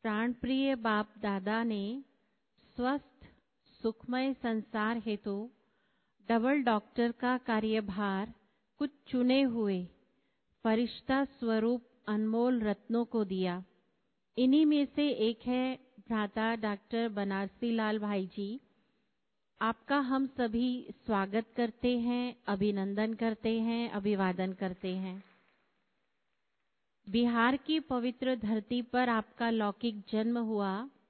प्राणप्रिय बाप दादा ने स्वस्थ सुखमय संसार हेतु डबल डॉक्टर का कार्यभार कुछ चुने हुए फरिश्ता स्वरूप अनमोल रत्नों को दिया। इन्हीं में से एक है भ्राता डॉक्टर बनारसी लाल भाई जी। आपका हम सभी स्वागत करते हैं, अभिनंदन करते हैं, अभिवादन करते हैं। बिहार की पवित्र धरती पर आपका लौकिक जन्म हुआ।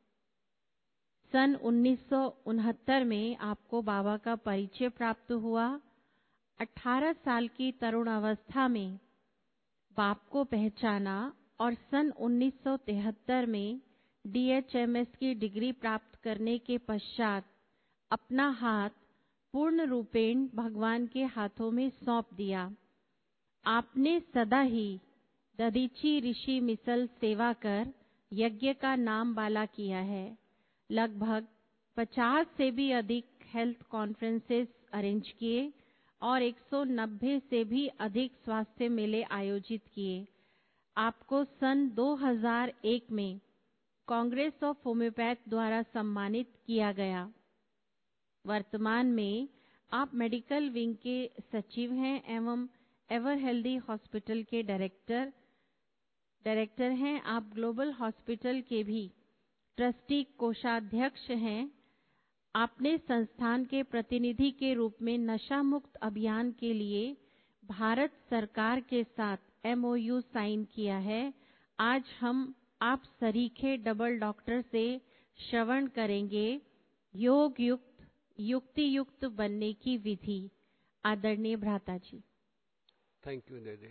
सन 1969 में आपको बाबा का परिचय प्राप्त हुआ। 18 साल की तरुण अवस्था में बाप को पहचाना और सन 1973 में DHMS की डिग्री प्राप्त करने के पश्चात अपना हाथ पूर्ण रूपेण भगवान के हाथों में सौंप दिया। आपने सदा ही दधीची ऋषि मिसल सेवा कर यज्ञ का नाम बाला किया है। लगभग 50 से भी अधिक हेल्थ कॉन्फ्रेंसेस अरेंज किए और 190 से भी अधिक स्वास्थ्य मेले आयोजित किए। आपको सन 2001 में कांग्रेस ऑफ होम्योपैथ द्वारा सम्मानित किया गया। वर्तमान में आप मेडिकल विंग के सचिव हैं एवं एवर हेल्दी हॉस्पिटल के डायरेक्टर हैं। आप ग्लोबल हॉस्पिटल के भी ट्रस्टी कोषाध्यक्ष हैं। आपने संस्थान के प्रतिनिधि के रूप में नशा मुक्त अभियान के लिए भारत सरकार के साथ MOU साइन किया है। आज हम आप सरीखे डबल डॉक्टर से श्रवण करेंगे योग युक्त युक्ति युक्त बनने की विधि। आदरणीय भ्राता जी। थैंक यू दीदी।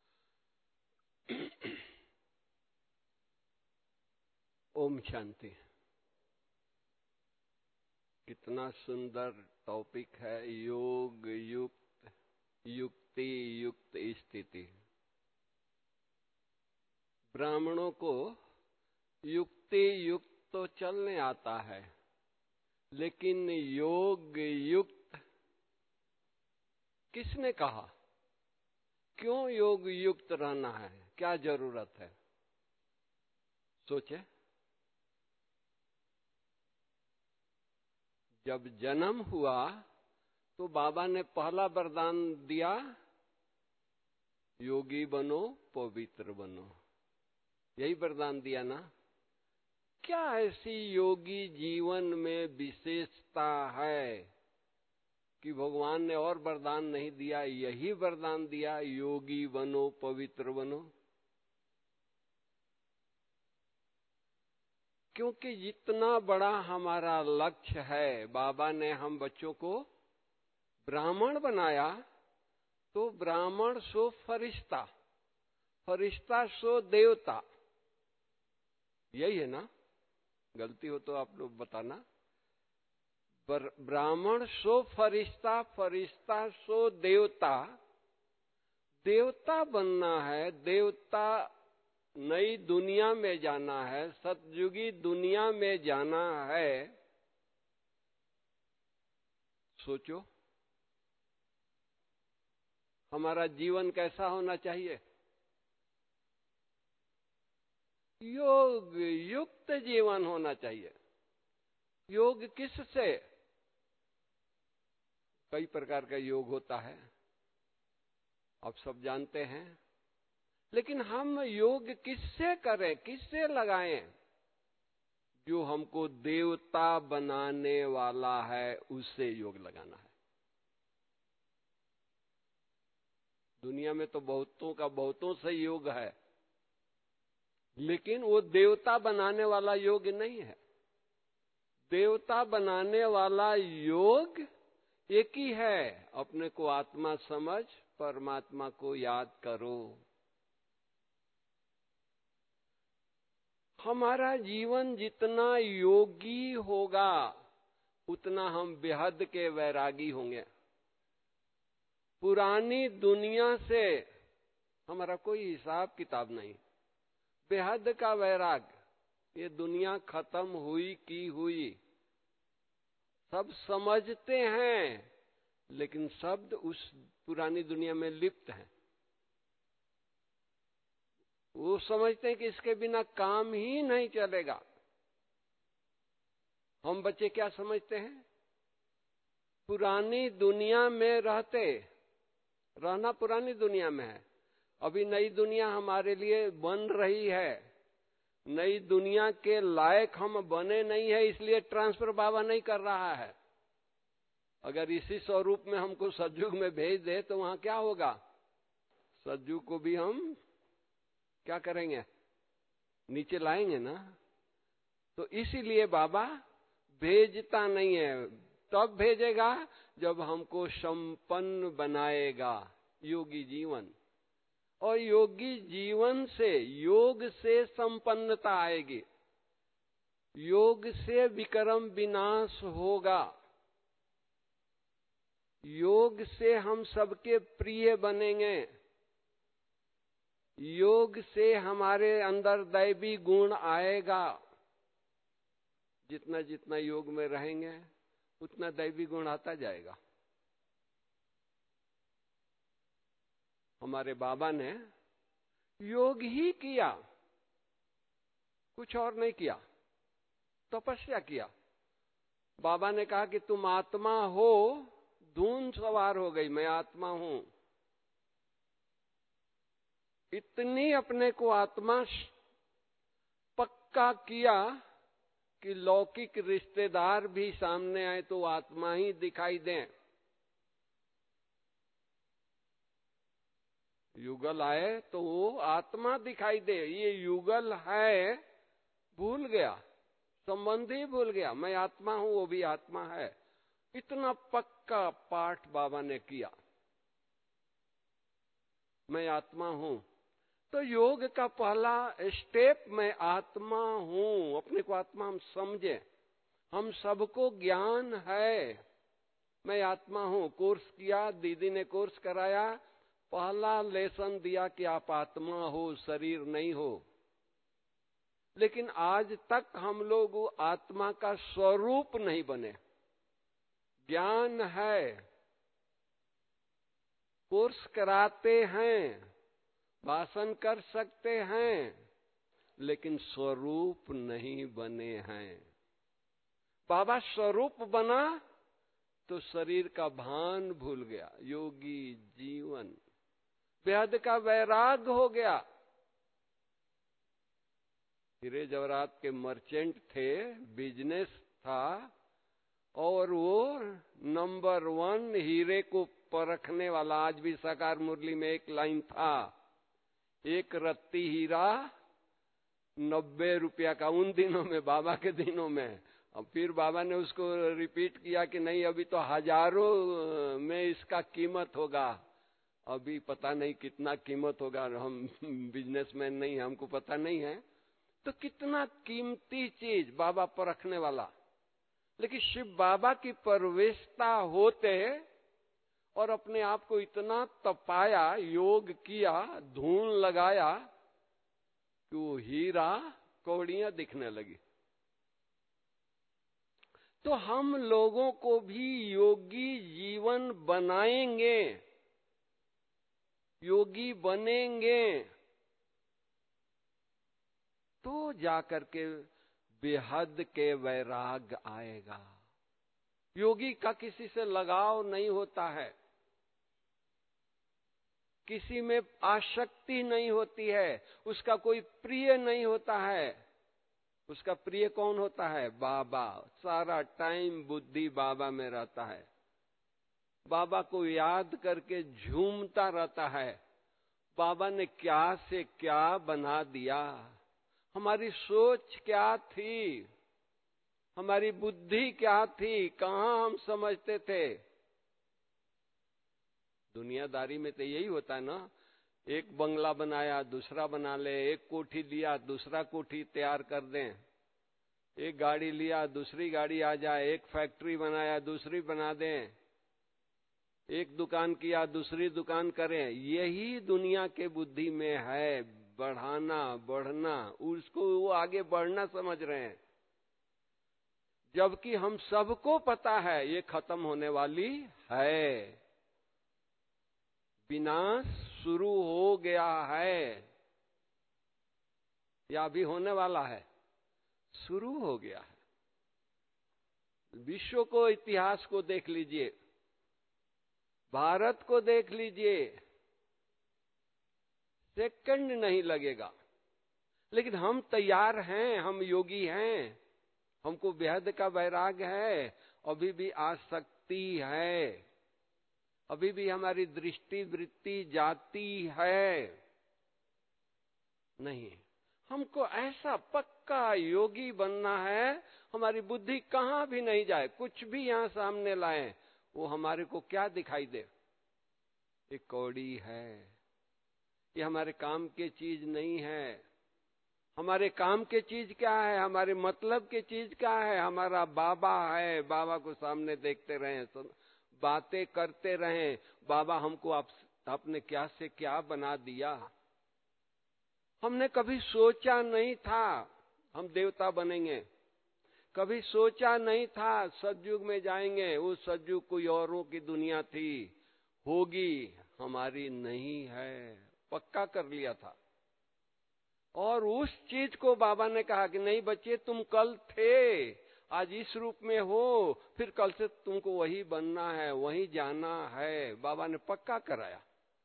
ओम शांति। कितना सुंदर टॉपिक है, योग युक्त युक्ति युक्त स्थिति। ब्राह्मणों को युक्ति युक्त तो चलने आता है, लेकिन योग युक्त किसने कहा? क्यों योग युक्त रहना है? क्या जरूरत है? सोचे। जब जन्म हुआ तो बाबा ने पहला वरदान दिया, योगी बनो पवित्र बनो। यही वरदान दिया ना? क्या ऐसी योगी जीवन में विशेषता है कि भगवान ने और वरदान नहीं दिया, यही वरदान दिया, योगी बनो पवित्र बनो? क्योंकि जितना बड़ा हमारा लक्ष्य है, बाबा ने हम बच्चों को ब्राह्मण बनाया, तो ब्राह्मण सो फरिश्ता, फरिश्ता सो देवता। यही है ना? गलती हो तो आप लोग बताना। ब्राह्मण सो फरिश्ता, फरिश्ता सो देवता। देवता बनना है, देवता नई दुनिया में जाना है, सतयुगी दुनिया में जाना है। सोचो, हमारा जीवन कैसा होना चाहिए? योग युक्त जीवन होना चाहिए। योग किससे? कई प्रकार का योग होता है, आप सब जानते हैं। लेकिन हम योग किससे करें, किससे लगाएं? जो हमको देवता बनाने वाला है, उससे योग लगाना है। दुनिया में तो बहुतों से योग है, लेकिन वो देवता बनाने वाला योग नहीं है। देवता बनाने वाला योग एक ही है, अपने को आत्मा समझ परमात्मा को याद करो। हमारा जीवन जितना योगी होगा, उतना हम बेहद के वैरागी होंगे। पुरानी दुनिया से हमारा कोई हिसाब किताब नहीं। बेहद का वैराग, ये दुनिया खत्म हुई की हुई, सब समझते हैं, लेकिन शब्द उस पुरानी दुनिया में लिप्त हैं। वो समझते हैं कि इसके बिना काम ही नहीं चलेगा। हम बच्चे क्या समझते हैं? पुरानी दुनिया में रहना पुरानी दुनिया में है। अभी नई दुनिया हमारे लिए बन रही है। नई दुनिया के लायक हम बने नहीं है, इसलिए ट्रांसफर बाबा नहीं कर रहा है। अगर इसी स्वरूप में हमको सतयुग में भेज दे तो वहां क्या होगा? सतयुग को भी हम क्या करेंगे? नीचे लाएंगे ना। तो इसीलिए बाबा भेजता नहीं है। तब भेजेगा जब हमको संपन्न बनाएगा योगी जीवन। और योगी जीवन से, योग से संपन्नता आएगी, योग से विक्रम विनाश होगा, योग से हम सबके प्रिय बनेंगे, योग से हमारे अंदर दैवी गुण आएगा। जितना जितना योग में रहेंगे उतना दैवी गुण आता जाएगा। हमारे बाबा ने योग ही किया, कुछ और नहीं किया, तपस्या किया। बाबा ने कहा कि तुम आत्मा हो, धुन सवार हो गई, मैं आत्मा हूं। इतनी अपने को आत्मा पक्का किया कि लौकिक रिश्तेदार भी सामने आए तो आत्मा ही दिखाई दें। युगल आए तो वो आत्मा दिखाई दे। ये युगल है, भूल गया, संबंधी भूल गया, मैं आत्मा हूं, वो भी आत्मा है। इतना पक्का पाठ बाबा ने किया, मैं आत्मा हूं। तो योग का पहला स्टेप मैं आत्मा हूं। अपने को आत्मा हम समझे। हम सबको ज्ञान है, मैं आत्मा हूं। कोर्स किया, दीदी ने कोर्स कराया, पहला लेसन दिया कि आप आत्मा हो, शरीर नहीं हो। लेकिन आज तक हम लोग आत्मा का स्वरूप नहीं बने। ज्ञान है, कोर्स कराते हैं, भाषण कर सकते हैं, लेकिन स्वरूप नहीं बने हैं। बाबा स्वरूप बना तो शरीर का भान भूल गया। योगी जीवन, बेहद का वैराग हो गया। हीरे जवाहरात के मर्चेंट थे, बिजनेस था, और वो नंबर 1 हीरे को परखने वाला। आज भी साकार मुरली में एक लाइन था, एक रत्ती हीरा 90 रुपया का, उन दिनों में, बाबा के दिनों में। अब फिर बाबा ने उसको रिपीट किया कि नहीं, अभी तो हजारों में इसका कीमत होगा। अभी पता नहीं कितना कीमत होगा, हम बिजनेसमैन नहीं, हमको पता नहीं है। तो कितना कीमती चीज बाबा परखने वाला। लेकिन शिव बाबा की प्रवेशता होते और अपने आप को इतना तपाया, योग किया, धून लगाया कि वो हीरा कौड़ियां दिखने लगी। तो हम लोगों को भी योगी जीवन बनाएंगे, योगी बनेंगे, तो जाकर के बेहद के वैराग आएगा। योगी का किसी से लगाव नहीं होता है, किसी में आसक्ति नहीं होती है, उसका कोई प्रिय नहीं होता है। उसका प्रिय कौन होता है? बाबा। सारा टाइम बुद्धि बाबा में रहता है, बाबा को याद करके झूमता रहता है। बाबा ने क्या से क्या बना दिया, हमारी सोच क्या थी, हमारी बुद्धि क्या थी, कहां हम समझते थे। दुनियादारी में तो यही होता है ना, एक बंगला बनाया दूसरा बना ले, एक कोठी लिया दूसरा कोठी तैयार कर दें, एक गाड़ी लिया दूसरी गाड़ी आ जाए, एक फैक्ट्री बनाया दूसरी बना दें, एक दुकान किया दूसरी दुकान करें। यही दुनिया के बुद्धि में है, बढ़ाना बढ़ना, उसको वो आगे बढ़ना समझ रहे हैं। जबकि हम सबको पता है ये खत्म होने वाली है, विनाश शुरू हो गया है। या अभी होने वाला है? शुरू हो गया है। विश्व को, इतिहास को देख लीजिए, भारत को देख लीजिए, सेकंड नहीं लगेगा। लेकिन हम तैयार हैं, हम योगी हैं, हमको बेहद का वैराग्य है, अभी भी आसक्ति है, अभी भी हमारी दृष्टि वृत्ति जाती है। नहीं, हमको ऐसा पक्का योगी बनना है, हमारी बुद्धि कहां भी नहीं जाए, कुछ भी यहां सामने लाए, वो हमारे को क्या दिखाई दे? ये कौड़ी है, ये हमारे काम की चीज नहीं है। हमारे काम की चीज क्या है? हमारे मतलब की चीज क्या है? हमारा बाबा है। बाबा को सामने देखते रहें, बातें करते रहें, बाबा हमको आपने क्या से क्या बना दिया। हमने कभी सोचा नहीं था हम देवता बनेंगे, कभी सोचा नहीं था सतयुग में जाएंगे। वो सतयुग कोई औरों की दुनिया थी, होगी, हमारी नहीं है, पक्का कर लिया था। और उस चीज को बाबा ने कहा कि नहीं बच्चे, तुम कल थे, आज इस रूप में हो, फिर कल से तुमको वही बनना है, वही जाना है। बाबा ने पक्का कराया।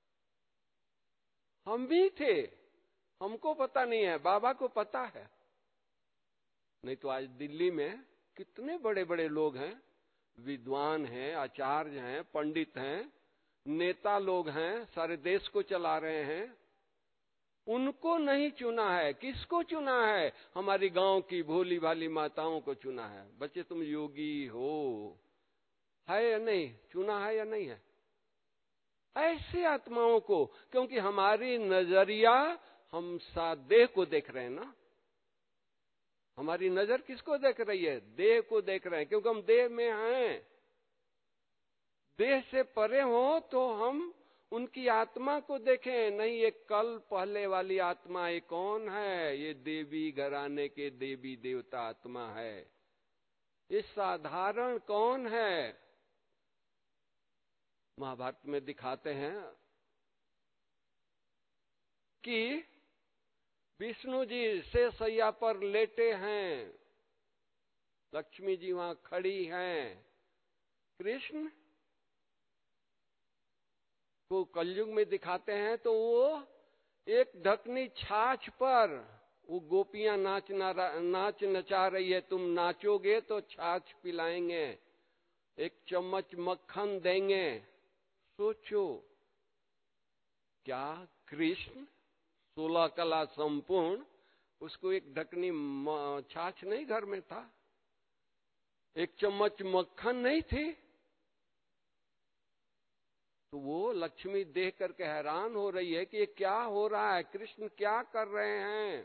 हम भी थे, हमको पता नहीं है, बाबा को पता है। नहीं तो आज दिल्ली में कितने बड़े बड़े लोग हैं, विद्वान हैं, आचार्य हैं, पंडित हैं, नेता लोग हैं, सारे देश को चला रहे हैं। उनको नहीं चुना है, किसको चुना है? हमारी गांव की भोली भाली माताओं को चुना है। बच्चे तुम योगी हो, है या नहीं? चुना है या नहीं है? ऐसी आत्माओं को, क्योंकि हमारी नजरिया हम देह को देख रहे हैं ना। हमारी नजर किसको देख रही है? देह को देख रहे हैं, क्योंकि हम देह में हैं। देह से परे हो तो हम उनकी आत्मा को देखें। नहीं, ये कल पहले वाली आत्मा, ये कौन है? ये देवी घराने के देवी देवता आत्मा है। ये साधारण कौन है? महाभारत में दिखाते हैं कि विष्णु जी शेषैया पर लेटे हैं, लक्ष्मी जी वहां खड़ी हैं। कृष्ण को कलयुग में दिखाते हैं तो वो एक ढकनी छाछ पर वो गोपियां नाच नचा रही है। तुम नाचोगे तो छाछ पिलाएंगे, एक चम्मच मक्खन देंगे। सोचो, क्या कृष्ण 16 कला संपूर्ण, उसको एक ढकनी छाछ नहीं घर में था, एक चम्मच मक्खन नहीं थी? तो वो लक्ष्मी देख करके हैरान हो रही है कि ये क्या हो रहा है, कृष्ण क्या कर रहे हैं।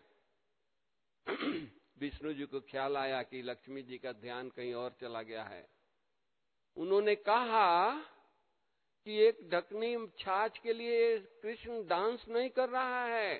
विष्णु जी को ख्याल आया कि लक्ष्मी जी का ध्यान कहीं और चला गया है। उन्होंने कहा कि एक ढकनी छाछ के लिए कृष्ण डांस नहीं कर रहा है,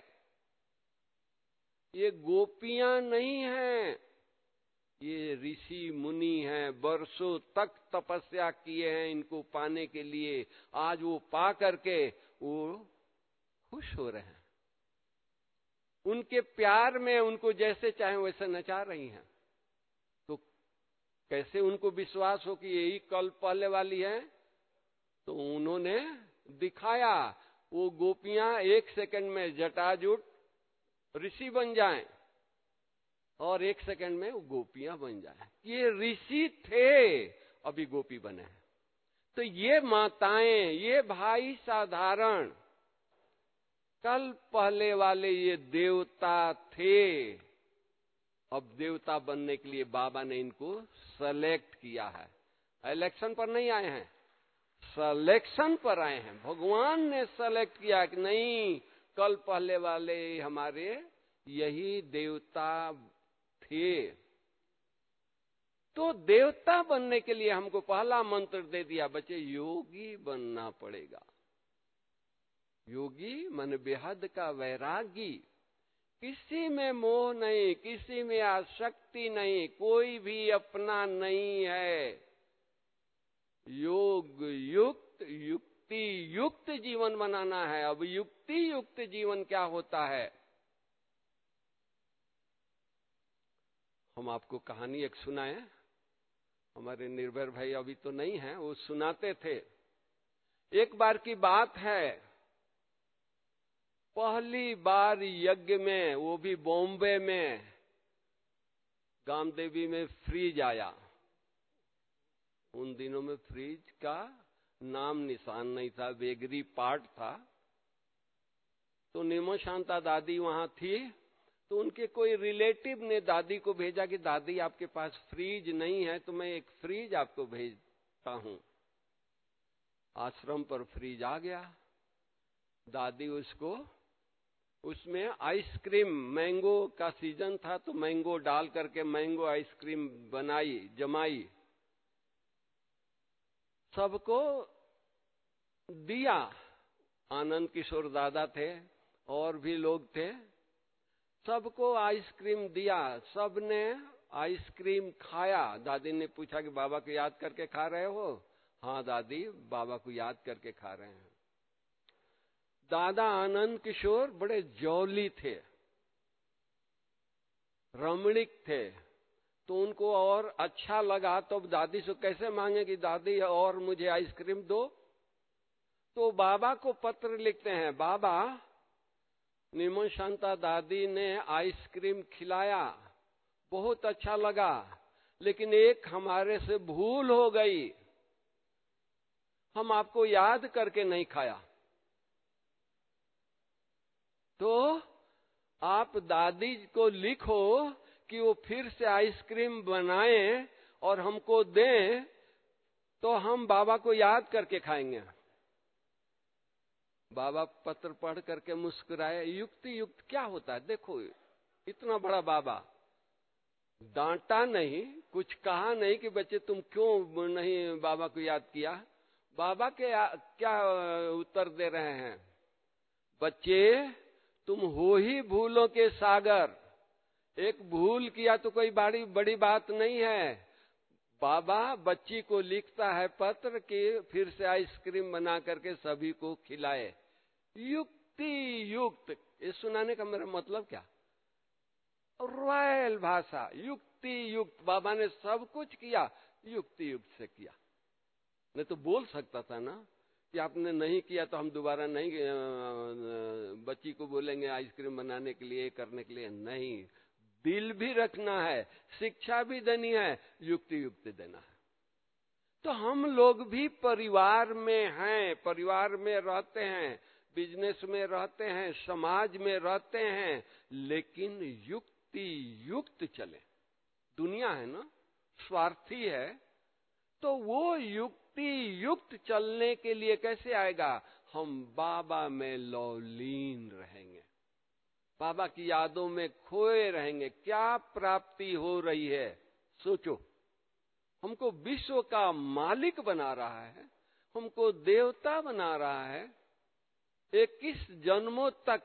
ये गोपियां नहीं हैं, ये ऋषि मुनि हैं, वर्षों तक तपस्या किए हैं इनको पाने के लिए। आज वो पा करके वो खुश हो रहे हैं, उनके प्यार में उनको जैसे चाहे वैसे नचा रही हैं। तो कैसे उनको विश्वास हो कि यही कल पहले वाली है? तो उन्होंने दिखाया, वो गोपियां 1 सेकंड में जटाजुट ऋषि बन जाएं और 1 सेकंड में वो गोपियां बन जाएं। ये ऋषि थे, अभी गोपी बने हैं। तो ये माताएं, ये भाई साधारण, कल पहले वाले ये देवता थे। अब देवता बनने के लिए बाबा ने इनको सेलेक्ट किया है। इलेक्शन पर नहीं आए हैं, सिलेक्शन पर आए हैं। भगवान ने सेलेक्ट किया कि नहीं, कल पहले वाले हमारे यही देवता थे। तो देवता बनने के लिए हमको पहला मंत्र दे दिया, बच्चे योगी बनना पड़ेगा। योगी मन बेहद का वैरागी, किसी में मोह नहीं, किसी में आसक्ति नहीं, कोई भी अपना नहीं है। योग युक्त, युक्ति युक्त जीवन बनाना है। अब युक्ति युक्त जीवन क्या होता है? हम आपको कहानी एक सुनाए। हमारे निर्भय भाई अभी तो नहीं है, वो सुनाते थे। एक बार की बात है, पहली बार यज्ञ में, वो भी बॉम्बे में, गामदेवी में फ्रिज आया। उन दिनों में फ्रिज का नाम निशान नहीं था, बेगरी पार्ट था। तो नीमो शांता दादी वहां थी, तो उनके कोई रिलेटिव ने दादी को भेजा कि दादी आपके पास फ्रिज नहीं है तो मैं एक फ्रिज आपको भेजता हूं। आश्रम पर फ्रिज आ गया। दादी उसको, उसमें आइसक्रीम, मैंगो का सीजन था तो मैंगो डाल करके मैंगो आइसक्रीम बनाई, जमाई, सबको दिया। आनंद किशोर दादा थे और भी लोग थे, सबको आइसक्रीम दिया। सबने आइसक्रीम खाया। दादी ने पूछा कि बाबा को याद करके खा रहे हो? हाँ दादी, बाबा को याद करके खा रहे हैं। दादा आनंद किशोर बड़े जौली थे, रमणीक थे, तो उनको और अच्छा लगा। तो दादी से कैसे मांगे कि दादी और मुझे आइसक्रीम दो? तो बाबा को पत्र लिखते हैं, बाबा, नीमो शांता दादी ने आइसक्रीम खिलाया, बहुत अच्छा लगा, लेकिन एक हमारे से भूल हो गई, हम आपको याद करके नहीं खाया। तो आप दादी को लिखो कि वो फिर से आइसक्रीम बनाएं और हमको दें, तो हम बाबा को याद करके खाएंगे। बाबा पत्र पढ़ करके मुस्कुराए। युक्ति युक्त क्या होता है? देखो, इतना बड़ा बाबा, डांटा नहीं, कुछ कहा नहीं कि बच्चे तुम क्यों नहीं बाबा को याद किया। बाबा के क्या उत्तर दे रहे हैं? बच्चे, तुम हो ही भूलों के सागर, एक भूल किया तो कोई बड़ी बात नहीं है। बाबा बच्ची को लिखता है पत्र कि फिर से आइसक्रीम बना करके सभी को खिलाए। युक्ति युक्त, ये सुनाने का मेरा मतलब क्या? रॉयल भाषा, युक्ति युक्त। बाबा ने सब कुछ किया, युक्ति युक्त से किया। नहीं तो बोल सकता था ना कि आपने नहीं किया तो हम दोबारा नहीं, बच्ची को बोलेंगे आइसक्रीम बनाने के लिए, करने के लिए। नहीं, दिल भी रखना है, शिक्षा भी देनी है, युक्ति युक्त देना है। तो हम लोग भी परिवार में हैं, परिवार में रहते हैं, बिजनेस में रहते हैं, समाज में रहते हैं, लेकिन युक्ति युक्त चले। दुनिया है ना, स्वार्थी है, तो वो युक्ति युक्त चलने के लिए कैसे आएगा? हम बाबा में लौलीन रहेंगे, बाबा की यादों में खोए रहेंगे। क्या प्राप्ति हो रही है? सोचो, हमको विश्व का मालिक बना रहा है, हमको देवता बना रहा है। 21 जन्मों तक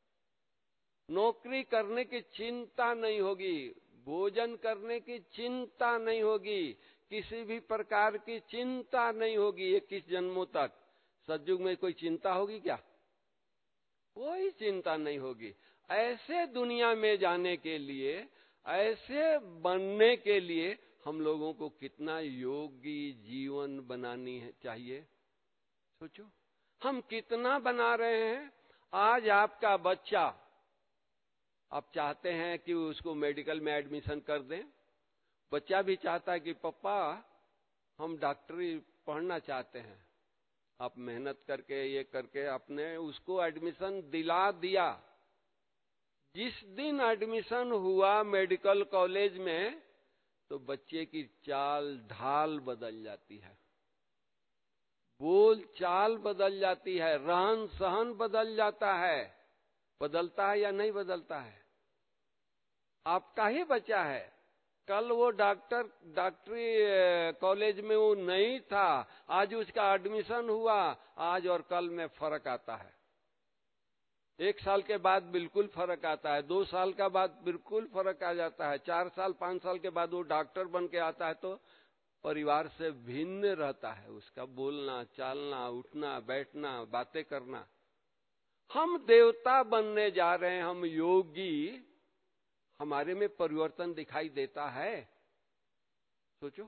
नौकरी करने की चिंता नहीं होगी, भोजन करने की चिंता नहीं होगी, किसी भी प्रकार की चिंता नहीं होगी 21 जन्मों तक। सतयुग में कोई चिंता होगी क्या? कोई चिंता नहीं होगी। ऐसे दुनिया में जाने के लिए, ऐसे बनने के लिए हम लोगों को कितना योगी जीवन बनानी चाहिए, सोचो। हम कितना बना रहे हैं। आज आपका बच्चा, आप चाहते हैं कि उसको मेडिकल में एडमिशन कर दें, बच्चा भी चाहता है कि पापा हम डॉक्टरी पढ़ना चाहते हैं। आप मेहनत करके, ये करके आपने उसको एडमिशन दिला दिया। जिस दिन एडमिशन हुआ मेडिकल कॉलेज में, तो बच्चे की चाल ढाल बदल जाती है, बोल चाल बदल जाती है, रहन सहन बदल जाता है। बदलता है या नहीं बदलता है? आपका ही बच्चा है, कल वो डॉक्टरी कॉलेज में वो नहीं था, आज उसका एडमिशन हुआ, आज और कल में फर्क आता है। 1 साल के बाद बिल्कुल फर्क आता है, 2 साल का बाद बिल्कुल फर्क आ जाता है, 4 साल 5 साल के बाद वो डॉक्टर बन के आता है तो परिवार से भिन्न रहता है, उसका बोलना, चालना, उठना, बैठना, बातें करना। हम देवता बनने जा रहे हैं, हम योगी, हमारे में परिवर्तन दिखाई देता है? सोचो,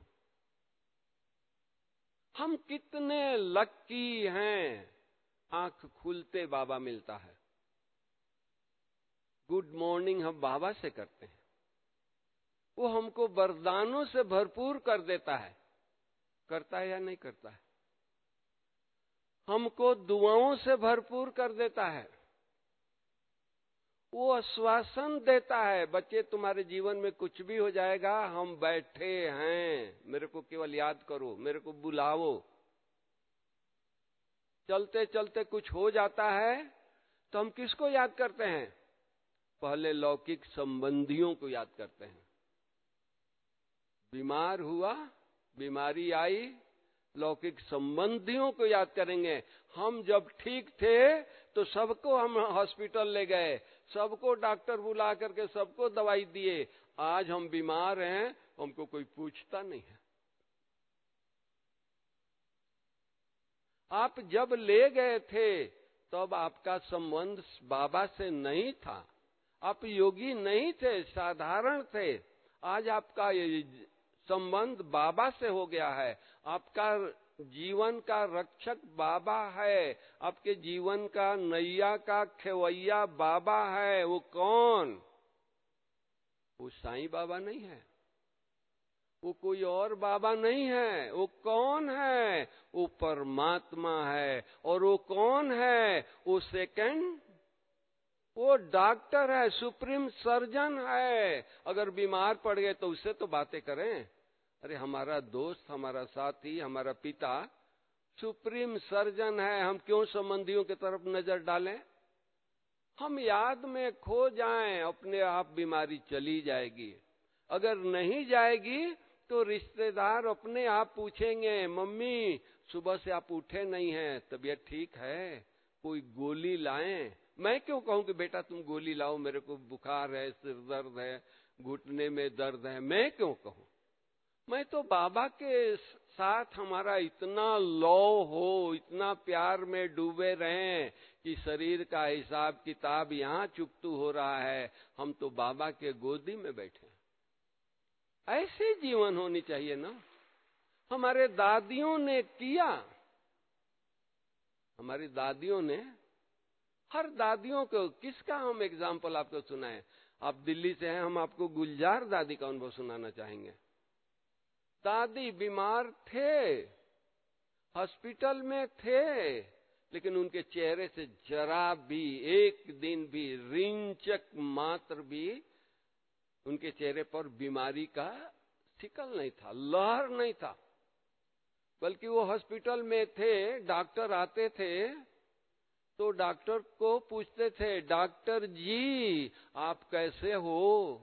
हम कितने लक्की हैं, आंख खुलते बाबा मिलता है। गुड मॉर्निंग हम बाबा से करते हैं, वो हमको वरदानों से भरपूर कर देता है। करता है या नहीं करता है? हमको दुआओं से भरपूर कर देता है। वो आश्वासन देता है, बच्चे तुम्हारे जीवन में कुछ भी हो जाएगा, हम बैठे हैं, मेरे को केवल याद करो, मेरे को बुलाओ। चलते चलते कुछ हो जाता है तो हम किसको याद करते हैं? पहले लौकिक संबंधियों को याद करते हैं। बीमार हुआ, बीमारी आई, लौकिक संबंधियों को याद करेंगे। हम जब ठीक थे तो सबको हम हॉस्पिटल ले गए, सबको डॉक्टर बुला करके सबको दवाई दिए। आज हम बीमार हैं, हमको कोई पूछता नहीं है। आप जब ले गए थे तब आपका संबंध बाबा से नहीं था, आप योगी नहीं थे, साधारण थे। आज आपका संबंध बाबा से हो गया है। आपका जीवन का रक्षक बाबा है, आपके जीवन का नैया का खेवैया बाबा है। वो कौन? वो साईं बाबा नहीं है, वो कोई और बाबा नहीं है। वो कौन है? वो परमात्मा है। और वो कौन है? वो सेकंड, वो डॉक्टर है, सुप्रीम सर्जन है। अगर बीमार पड़ गए तो उससे तो बातें करें। अरे हमारा दोस्त, हमारा साथी, हमारा पिता सुप्रीम सर्जन है, हम क्यों संबंधियों की तरफ नजर डालें? हम याद में खो जाएं, अपने आप बीमारी चली जाएगी। अगर नहीं जाएगी तो रिश्तेदार अपने आप पूछेंगे, मम्मी सुबह से आप उठे नहीं हैं, तबीयत ठीक है, कोई गोली लाएं? मैं क्यों कहूं कि बेटा तुम गोली लाओ, मेरे को बुखार है, सिर दर्द है, घुटने में दर्द है। मैं क्यों कहूं? मैं तो बाबा के साथ हमारा इतना लौ हो, इतना प्यार में डूबे रहें कि शरीर का हिसाब किताब यहाँ चुकतू हो रहा है, हम तो बाबा के गोदी में बैठे। ऐसे जीवन होनी चाहिए ना। हमारे दादियों ने किया, हमारी दादियों ने, हर दादियों को, किसका हम एग्जाम्पल आपको सुनाएं? आप दिल्ली से हैं, हम आपको गुलजार दादी का अनुभव सुनाना चाहेंगे। दादी बीमार थे, हॉस्पिटल में थे, लेकिन उनके चेहरे से जरा भी, एक दिन भी, रिंचक मात्र भी उनके चेहरे पर बीमारी का शिकल नहीं था, लहर नहीं था। बल्कि वो हॉस्पिटल में थे, डॉक्टर आते थे तो डॉक्टर को पूछते थे, डॉक्टर जी आप कैसे हो?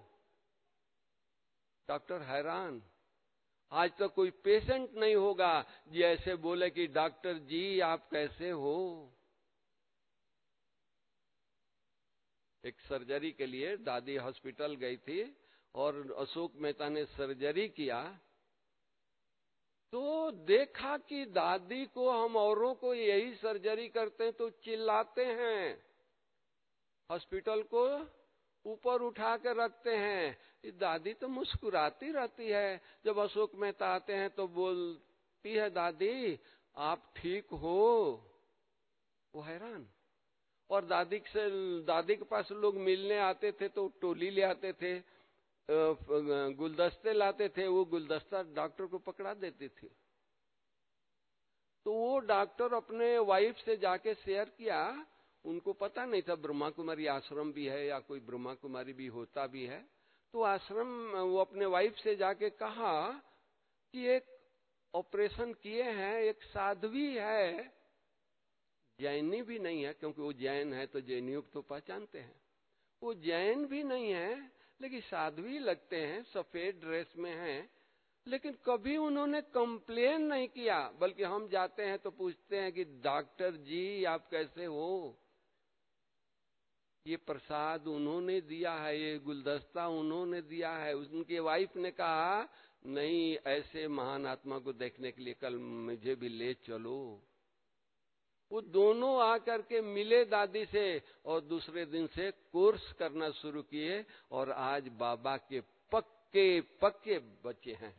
डॉक्टर हैरान। आज तक कोई पेशेंट नहीं होगा जी ऐसे बोले कि डॉक्टर जी आप कैसे हो। एक सर्जरी के लिए दादी हॉस्पिटल गई थी और अशोक मेहता ने सर्जरी किया तो देखा कि दादी को, हम औरों को यही सर्जरी करते हैं तो चिल्लाते हैं, हॉस्पिटल को ऊपर उठा कर रखते हैं। इस दादी तो मुस्कुराती रहती है, जब अशोक मेहता आते हैं तो बोलती है, दादी आप ठीक हो? वो हैरान। और दादी के पास लोग मिलने आते थे तो टोली ले आते थे, गुलदस्ते लाते थे, वो गुलदस्ता डॉक्टर को पकड़ा देती थी। तो वो डॉक्टर अपने वाइफ से जाके शेयर किया, उनको पता नहीं था ब्रह्मा कुमारी आश्रम भी है या कोई ब्रह्मा कुमारी भी होता भी है। तो आश्रम, वो अपने वाइफ से जाके कहा कि एक ऑपरेशन किए हैं, एक साध्वी है, जैनी भी नहीं है, क्योंकि वो जैन है तो जैनियों को तो पहचानते हैं, वो जैन भी नहीं है लेकिन साध्वी लगते हैं, सफेद ड्रेस में हैं, लेकिन कभी उन्होंने कंप्लेन नहीं किया। बल्कि हम जाते हैं तो पूछते हैं कि डॉक्टर जी आप कैसे हो? ये प्रसाद उन्होंने दिया है, ये गुलदस्ता उन्होंने दिया है। उनकी वाइफ ने कहा, नहीं ऐसे महान आत्मा को देखने के लिए कल मुझे भी ले चलो। वो दोनों आकर के मिले दादी से और दूसरे दिन से कोर्स करना शुरू किए और आज बाबा के पक्के पक्के बच्चे हैं।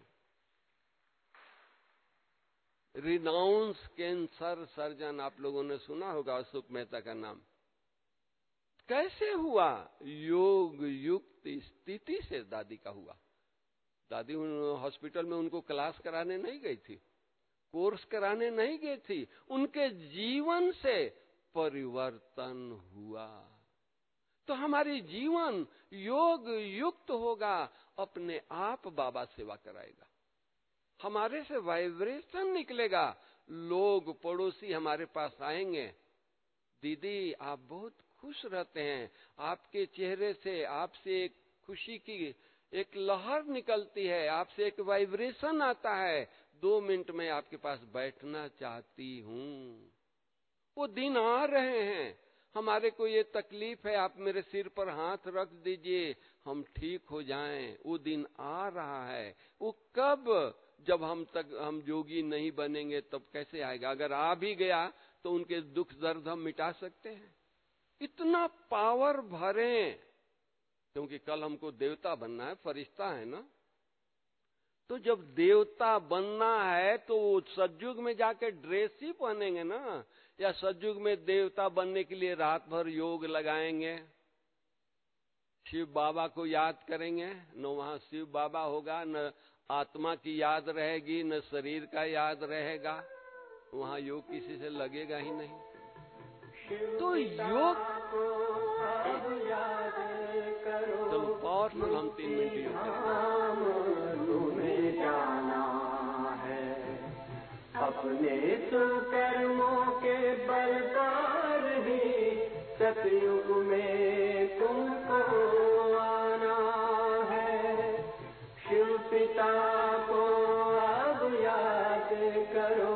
रिनाउंस कैंसर सर्जन, आप लोगों ने सुना होगा अशोक मेहता का नाम। कैसे हुआ? योग युक्त स्थिति से दादी का हुआ। दादी हॉस्पिटल में उनको क्लास कराने नहीं गई थी, कोर्स कराने नहीं गई थी, उनके जीवन से परिवर्तन हुआ। तो हमारी जीवन योग युक्त होगा, अपने आप बाबा सेवा कराएगा, हमारे से वाइब्रेशन निकलेगा, लोग पड़ोसी हमारे पास आएंगे, दीदी आप बहुत खुश रहते हैं, आपके चेहरे से आपसे एक खुशी की एक लहर निकलती है, आपसे एक वाइब्रेशन आता है, 2 मिनट में आपके पास बैठना चाहती हूं। वो दिन आ रहे हैं, हमारे को ये तकलीफ है, आप मेरे सिर पर हाथ रख दीजिए, हम ठीक हो जाएं। वो दिन आ रहा है। वो कब? जब हम योगी नहीं बनेंगे तब कैसे आएगा? अगर आ भी गया तो उनके दुख दर्द हम मिटा सकते हैं? इतना पावर भरे, क्योंकि कल हमको देवता बनना है, फरिश्ता है ना। तो जब देवता बनना है तो वो सतयुग में जाके ड्रेस ही पहनेंगे ना, या सतयुग में देवता बनने के लिए रात भर योग लगाएंगे, शिव बाबा को याद करेंगे, न वहां शिव बाबा होगा, न आत्मा की याद रहेगी, न शरीर का याद रहेगा, वहां योग किसी से लगेगा ही नहीं। तो योग चलो पावरफुल, हम 3 मिनट योग करेंगे। तुम्हें जाना है अपने सुकर्मों के बल पर ही, सतयुग में तुमको आना है। शिव पिता को अब याद करो,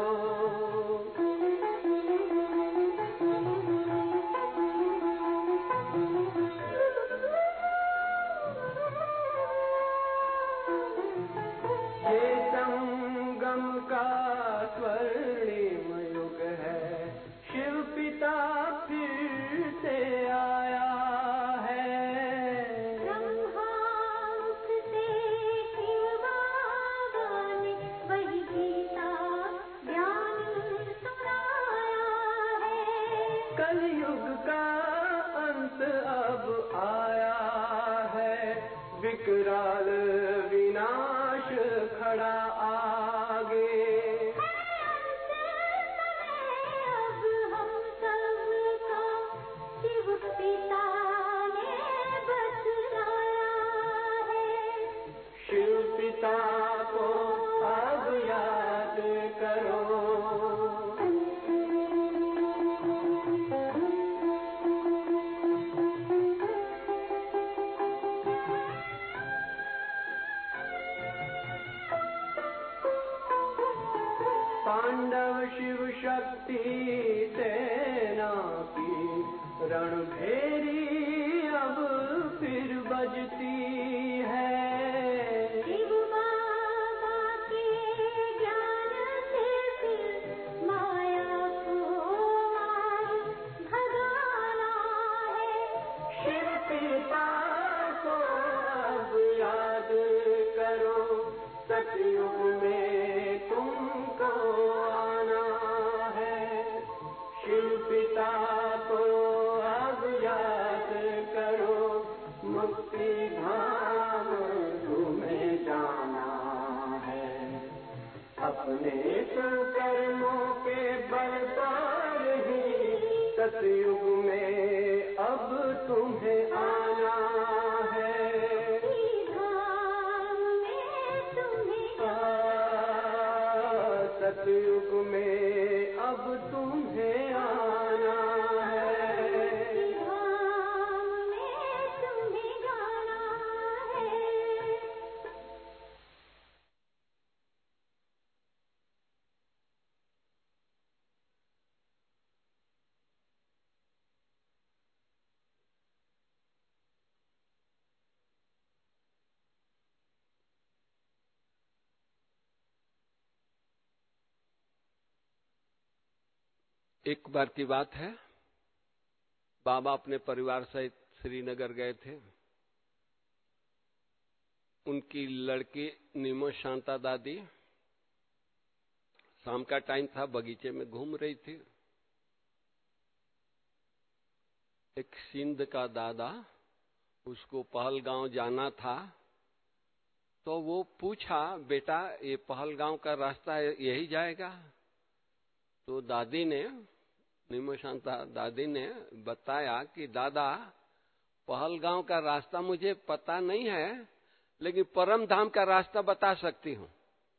ये संगम का स्वर्णिम युग है, शिव पिता फिर से आया है। ब्रह्मांड से शिव बाबा ने वही गीता ज्ञान सुनाया है। कलयुग का अंत अब आया है, विकराल विनाश खड़ा आगे। अब हम सबका शिव पिता ने बतलाया है। शिव पिता को अब याद करो, पांडव शिव शक्ति सेना की रणभेरी अब फिर बजती है। शिव बाबा के ज्ञान से फिर माया को मार भगाना है। शिव पिता को अब याद करो, सतयुग में तुमको आना है। शिव पिता को अब याद करो, मुक्ति धाम तुम्हें जाना है। अपने सुकर्मों के बल पर ही सतयुग में अब तुम्हें आना है। सतयुग में अब तुम्हें आना है, धाम में तुम्हें जाना है। एक बार की बात है, बाबा अपने परिवार सहित श्रीनगर गए थे। उनकी लड़की नीमो शांता दादी शाम का टाइम था, बगीचे में घूम रही थी। एक सिंध का दादा, उसको पहलगांव जाना था, तो वो पूछा, बेटा ये पहलगांव का रास्ता यही जाएगा? तो दादी ने, नीमो शांता दादी ने बताया कि दादा, पहलगांव का रास्ता मुझे पता नहीं है, लेकिन परम धाम का रास्ता बता सकती हूँ।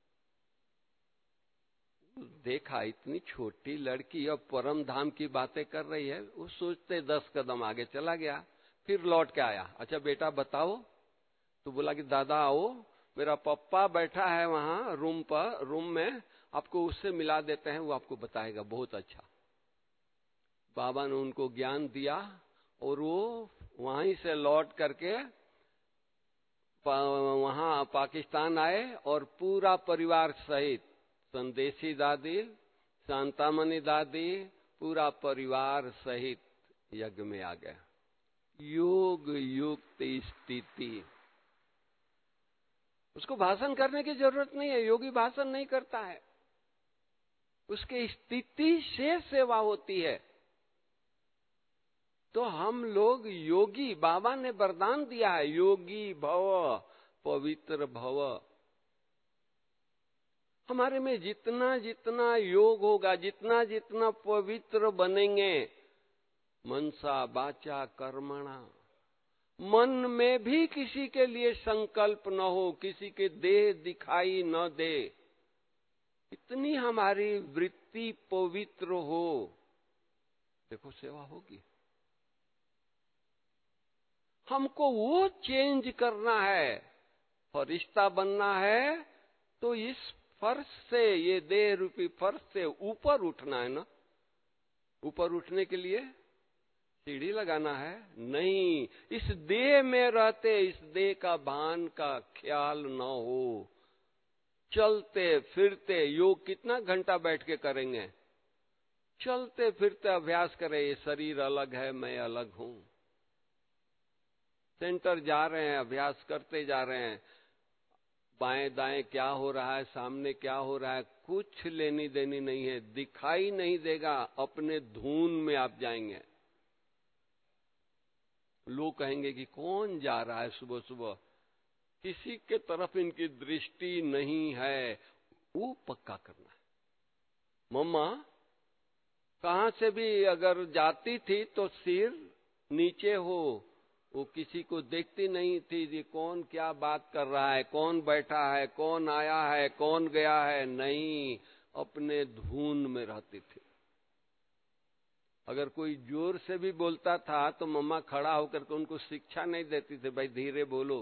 देखा इतनी छोटी लड़की अब परम धाम की बातें कर रही है, वो सोचते 10 कदम आगे चला गया, फिर लौट के आया। अच्छा बेटा बताओ। तो बोला कि दादा आओ, मेरा पप्पा बैठा है वहां रूम में, आपको उससे मिला देते हैं, वो आपको बताएगा बहुत अच्छा। बाबा ने उनको ज्ञान दिया और वो वहीं से लौट करके वहां पाकिस्तान आए और पूरा परिवार सहित संदेशी दादी, शांतामणि दादी, पूरा परिवार सहित यज्ञ में आ गए। योग युक्त स्थिति। उसको भाषण करने की जरूरत नहीं है, योगी भाषण नहीं करता है, उसके स्थिति से सेवा होती है। तो हम लोग योगी, बाबा ने वरदान दिया है, योगी भव, पवित्र भव। हमारे में जितना जितना योग होगा, जितना जितना पवित्र बनेंगे, मनसा वाचा कर्मणा, मन में भी किसी के लिए संकल्प न हो, किसी के देह दिखाई न दे, इतनी हमारी वृत्ति पवित्र हो, देखो सेवा होगी। हमको वो चेंज करना है, फरिश्ता बनना है, तो इस फर्श से, ये देह रूपी फर्श से ऊपर उठना है ना। ऊपर उठने के लिए सीढ़ी लगाना है नहीं, इस देह में रहते इस देह का भान का ख्याल न हो। चलते फिरते योग कितना घंटा बैठ के करेंगे? चलते फिरते अभ्यास करें, ये शरीर अलग है, मैं अलग हूं। सेंटर जा रहे हैं, अभ्यास करते जा रहे हैं, बाएं दाएं क्या हो रहा है, सामने क्या हो रहा है, कुछ लेनी देनी नहीं है, दिखाई नहीं देगा, अपने धुन में आप जाएंगे। लोग कहेंगे कि कौन जा रहा है सुबह सुबह, किसी के तरफ इनकी दृष्टि नहीं है, वो पक्का करना है। मम्मा कहां से भी अगर जाती थी तो सिर नीचे हो, वो किसी को देखती नहीं थी कि कौन क्या बात कर रहा है, कौन बैठा है, कौन आया है, कौन गया है, नहीं, अपने धुन में रहती थी। अगर कोई जोर से भी बोलता था तो मम्मा खड़ा होकर के उनको शिक्षा नहीं देती थी, भाई धीरे बोलो।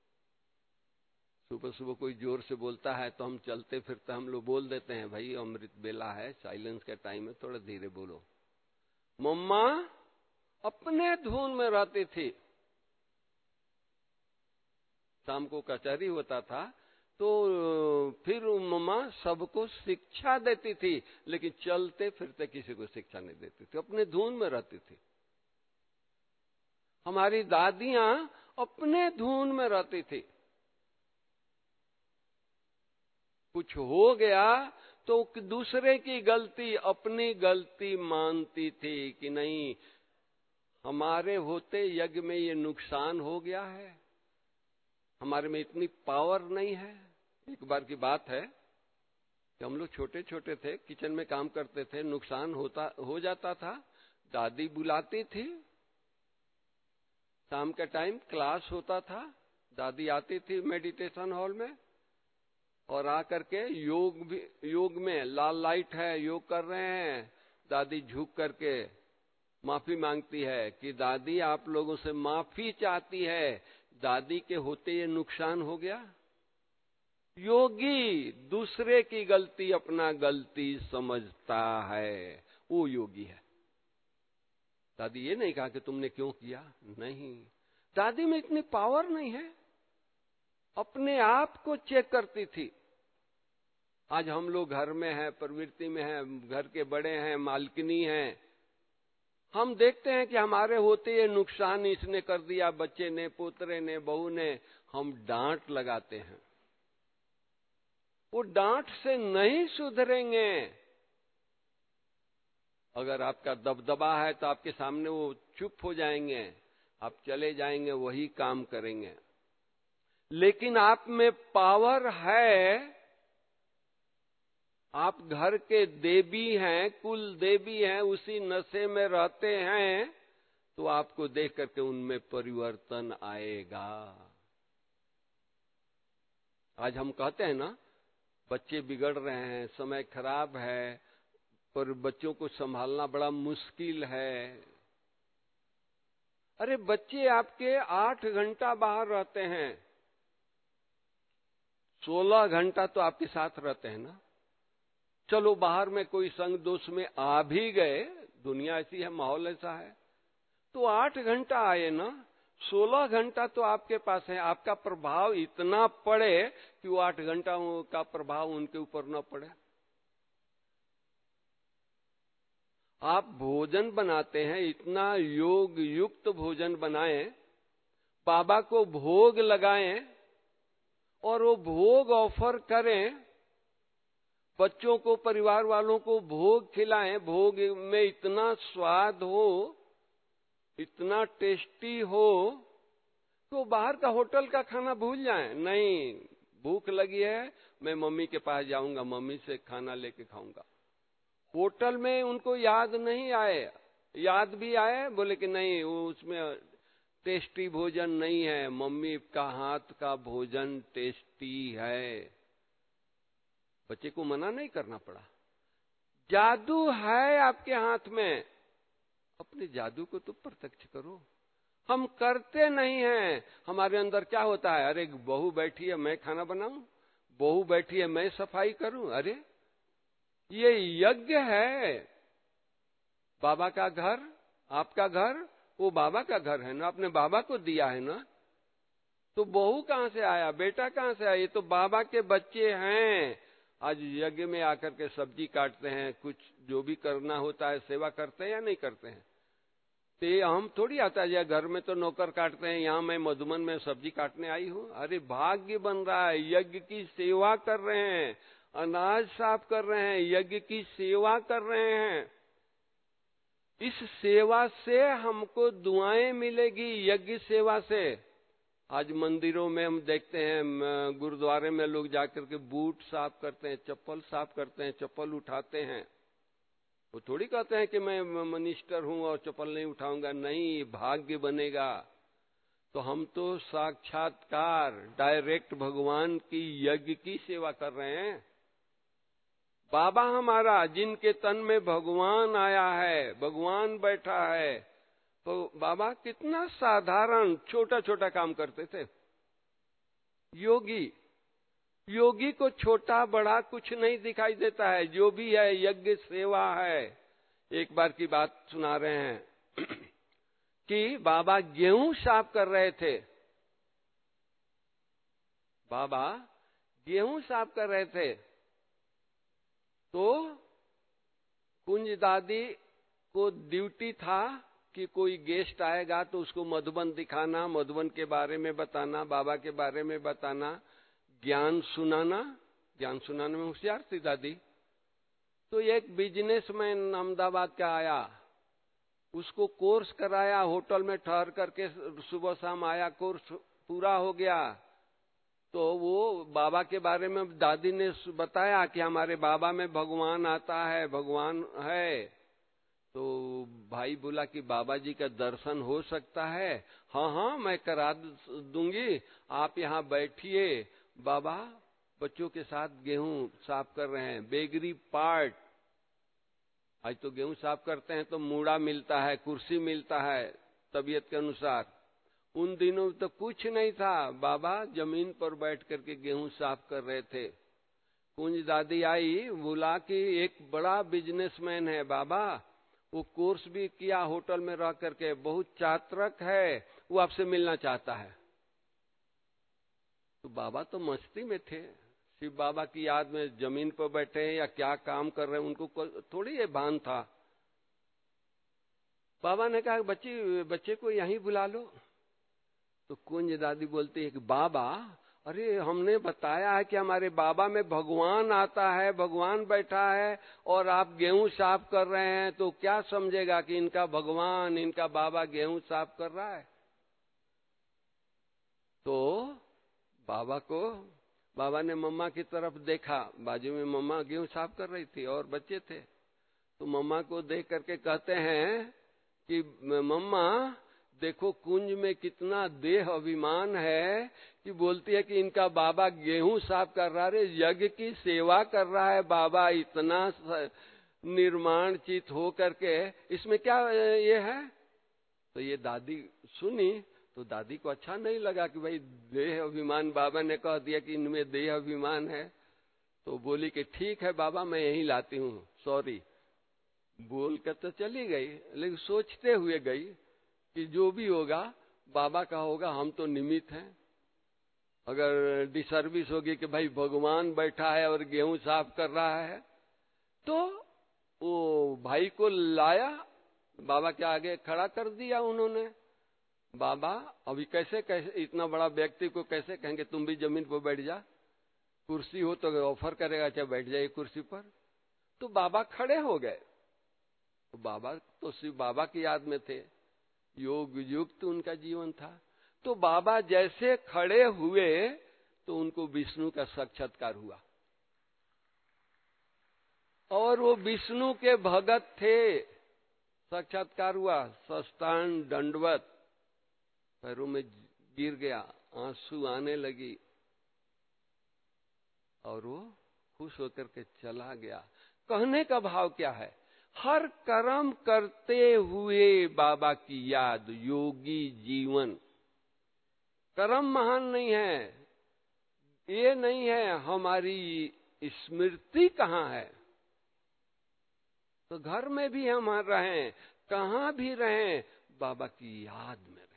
सुबह सुबह कोई जोर से बोलता है तो हम चलते फिरते हम लोग बोल देते हैं, भाई अमृत बेला है, साइलेंस का टाइम है, थोड़ा धीरे बोलो। मम्मा अपने धुन में रहती थी। शाम को कचहरी होता था तो फिर मम्मा सबको शिक्षा देती थी, लेकिन चलते फिरते किसी को शिक्षा नहीं देती थी, अपने धुन में रहती थी। हमारी दादियां अपने धुन में रहती थी। कुछ हो गया तो दूसरे की गलती अपनी गलती मानती थी कि नहीं, हमारे होते यज्ञ में ये नुकसान हो गया है, हमारे में इतनी पावर नहीं है। एक बार की बात है कि हम लोग छोटे छोटे थे, किचन में काम करते थे, नुकसान हो जाता था, दादी बुलाती थी। शाम के टाइम क्लास होता था, दादी आती थी मेडिटेशन हॉल में और आकर के योग में लाल लाइट है, योग कर रहे हैं, दादी झुक करके माफी मांगती है कि दादी आप लोगों से माफी चाहती है, दादी के होते ये नुकसान हो गया। योगी दूसरे की गलती अपना गलती समझता है, वो योगी है। दादी ये नहीं कहा कि तुमने क्यों किया, नहीं, दादी में इतनी पावर नहीं है, अपने आप को चेक करती थी, आज हम लोग घर में हैं, प्रवृत्ति में हैं, घर के बड़े हैं, मालकिनी हैं। हम देखते हैं कि हमारे होते ये नुकसान इसने कर दिया, बच्चे ने, पोतरे ने, बहू ने, हम डांट लगाते हैं। वो डांट से नहीं सुधरेंगे। अगर आपका दबदबा है तो आपके सामने वो चुप हो जाएंगे, आप चले जाएंगे, वही काम करेंगे। लेकिन आप में पावर है, आप घर के देवी हैं, कुल देवी हैं, उसी नशे में रहते हैं, तो आपको देख करके उनमें परिवर्तन आएगा। आज हम कहते हैं ना, बच्चे बिगड़ रहे हैं, समय खराब है, पर बच्चों को संभालना बड़ा मुश्किल है। अरे बच्चे आपके 8 घंटा बाहर रहते हैं, 16 घंटा तो आपके साथ रहते हैं ना। चलो बाहर में कोई संग दोष में आ भी गए, दुनिया ऐसी है, माहौल ऐसा है, तो 8 घंटा आए ना, 16 घंटा तो आपके पास है। आपका प्रभाव इतना पड़े कि वो 8 घंटा का प्रभाव उनके ऊपर न पड़े। आप भोजन बनाते हैं, इतना योग युक्त भोजन बनाएं, बाबा को भोग लगाएं और वो भोग ऑफर करें, बच्चों को, परिवार वालों को भोग खिलाएं। भोग में इतना स्वाद हो, इतना टेस्टी हो, तो बाहर का होटल का खाना भूल जाएं। नहीं, भूख लगी है, मैं मम्मी के पास जाऊंगा, मम्मी से खाना लेके खाऊंगा। होटल में उनको याद नहीं आए, याद भी आए, बोले कि नहीं, वो उसमें टेस्टी भोजन नहीं है, मम्मी का हाथ का भोजन टेस्टी है। बच्चे को मना नहीं करना पड़ा। जादू है आपके हाथ में, अपने जादू को तो प्रत्यक्ष करो। हम करते नहीं हैं। हमारे अंदर क्या होता है, अरे बहू बैठी है मैं खाना बनाऊं, बहू बैठी है मैं सफाई करूं। अरे ये यज्ञ है। बाबा का घर, आपका घर, वो बाबा का घर है ना, आपने बाबा को दिया है ना। तो बहू कहां से आया, बेटा कहां से आया, ये तो बाबा के बच्चे हैं। आज यज्ञ में आकर के सब्जी काटते हैं, कुछ जो भी करना होता है, सेवा करते हैं या नहीं करते हैं। तो ये हम थोड़ी आता है, घर में तो नौकर काटते हैं, यहाँ मैं मधुबन में सब्जी काटने आई हूँ। अरे भाग्य बन रहा है, यज्ञ की सेवा कर रहे हैं, अनाज साफ कर रहे हैं, यज्ञ की सेवा कर रहे हैं। इस सेवा से हमको दुआएं मिलेगी, यज्ञ सेवा से। आज मंदिरों में हम देखते हैं, गुरुद्वारे में लोग जाकर के बूट साफ करते हैं, चप्पल साफ करते हैं, चप्पल उठाते हैं। वो थोड़ी कहते हैं कि मैं मिनिस्टर हूं और चप्पल नहीं उठाऊंगा। नहीं, भाग्य बनेगा। तो हम तो साक्षात्कार डायरेक्ट भगवान की यज्ञ की सेवा कर रहे हैं। बाबा हमारा, जिनके तन में भगवान आया है, भगवान बैठा है, तो बाबा कितना साधारण छोटा छोटा काम करते थे। योगी को छोटा बड़ा कुछ नहीं दिखाई देता है, जो भी है यज्ञ सेवा है। एक बार की बात सुना रहे हैं कि बाबा गेहूं साफ कर रहे थे। बाबा गेहूं साफ कर रहे थे, तो कुंज दादी को ड्यूटी था कि कोई गेस्ट आएगा तो उसको मधुबन दिखाना, मधुबन के बारे में बताना, बाबा के बारे में बताना, ज्ञान सुनाना। ज्ञान सुनाने में होशियार थी दादी। तो एक बिजनेसमैन अहमदाबाद का आया, उसको कोर्स कराया, होटल में ठहर करके सुबह शाम आया, कोर्स पूरा हो गया। तो वो बाबा के बारे में दादी ने बताया कि हमारे बाबा में भगवान आता है, भगवान है। तो भाई बोला कि बाबा जी का दर्शन हो सकता है। हाँ हाँ, मैं करा दूंगी, आप यहाँ बैठिए। बाबा बच्चों के साथ गेहूं साफ कर रहे हैं, बेगरी पार्ट। आज तो गेहूं साफ करते हैं तो मूड़ा मिलता है, कुर्सी मिलता है तबीयत के अनुसार। उन दिनों तो कुछ नहीं था, बाबा जमीन पर बैठ करके गेहूं साफ कर रहे थे। कुंज दादी आई, बोला कि एक बड़ा बिजनेसमैन है बाबा, वो कोर्स भी किया होटल में रह करके, बहुत चातरक है, वो आपसे मिलना चाहता है। तो बाबा तो मस्ती में थे, शिव बाबा की याद में जमीन पर बैठे हैं या क्या काम कर रहे हैं, उनको थोड़ी ये भान था। बाबा ने कहा बच्चे को यहीं बुला लो। तो कुंज दादी बोलती है कि बाबा, अरे हमने बताया है कि हमारे बाबा में भगवान आता है, भगवान बैठा है, और आप गेहूं साफ कर रहे हैं, तो क्या समझेगा कि इनका भगवान, इनका बाबा गेहूं साफ कर रहा है। तो बाबा ने मम्मा की तरफ देखा, बाजू में मम्मा गेहूं साफ कर रही थी और बच्चे थे। तो मम्मा को देख करके कहते हैं कि मम्मा देखो कुंज में कितना देह अभिमान है, कि बोलती है कि इनका बाबा गेहूं साफ कर रहा है, यज्ञ की सेवा कर रहा है बाबा, इतना निर्माण चित हो करके, इसमें क्या ये है। तो ये दादी सुनी तो दादी को अच्छा नहीं लगा कि भाई देह अभिमान, बाबा ने कह दिया कि इनमें देह अभिमान है। तो बोली कि ठीक है बाबा, मैं यहीं लाती हूँ, सॉरी बोल कर तो चली गई, लेकिन सोचते हुए गई कि जो भी होगा बाबा का होगा, हम तो निमित्त हैं। अगर डिसर्विस होगी कि भाई भगवान बैठा है और गेहूं साफ कर रहा है, तो वो भाई को लाया, बाबा के आगे खड़ा कर दिया उन्होंने। बाबा अभी कैसे इतना बड़ा व्यक्ति को कैसे कहेंगे तुम भी जमीन पर बैठ जा, कुर्सी हो तो ऑफर करेगा चाहे बैठ जाए कुर्सी पर। तो बाबा खड़े हो गए। तो बाबा तो सिर्फ बाबा की याद में थे, योग युक्त उनका जीवन था। तो बाबा जैसे खड़े हुए तो उनको विष्णु का साक्षात्कार हुआ, और वो विष्णु के भगत थे। साक्षात्कार हुआ, साष्टांग दंडवत, पैरों में गिर गया, आंसू आने लगी, और वो खुश होकर के चला गया। कहने का भाव क्या है, हर कर्म करते हुए बाबा की याद, योगी जीवन। कर्म महान नहीं है, ये नहीं है हमारी स्मृति कहाँ है। तो घर में भी हम रहें, कहाँ भी रहें, बाबा की याद में रहें।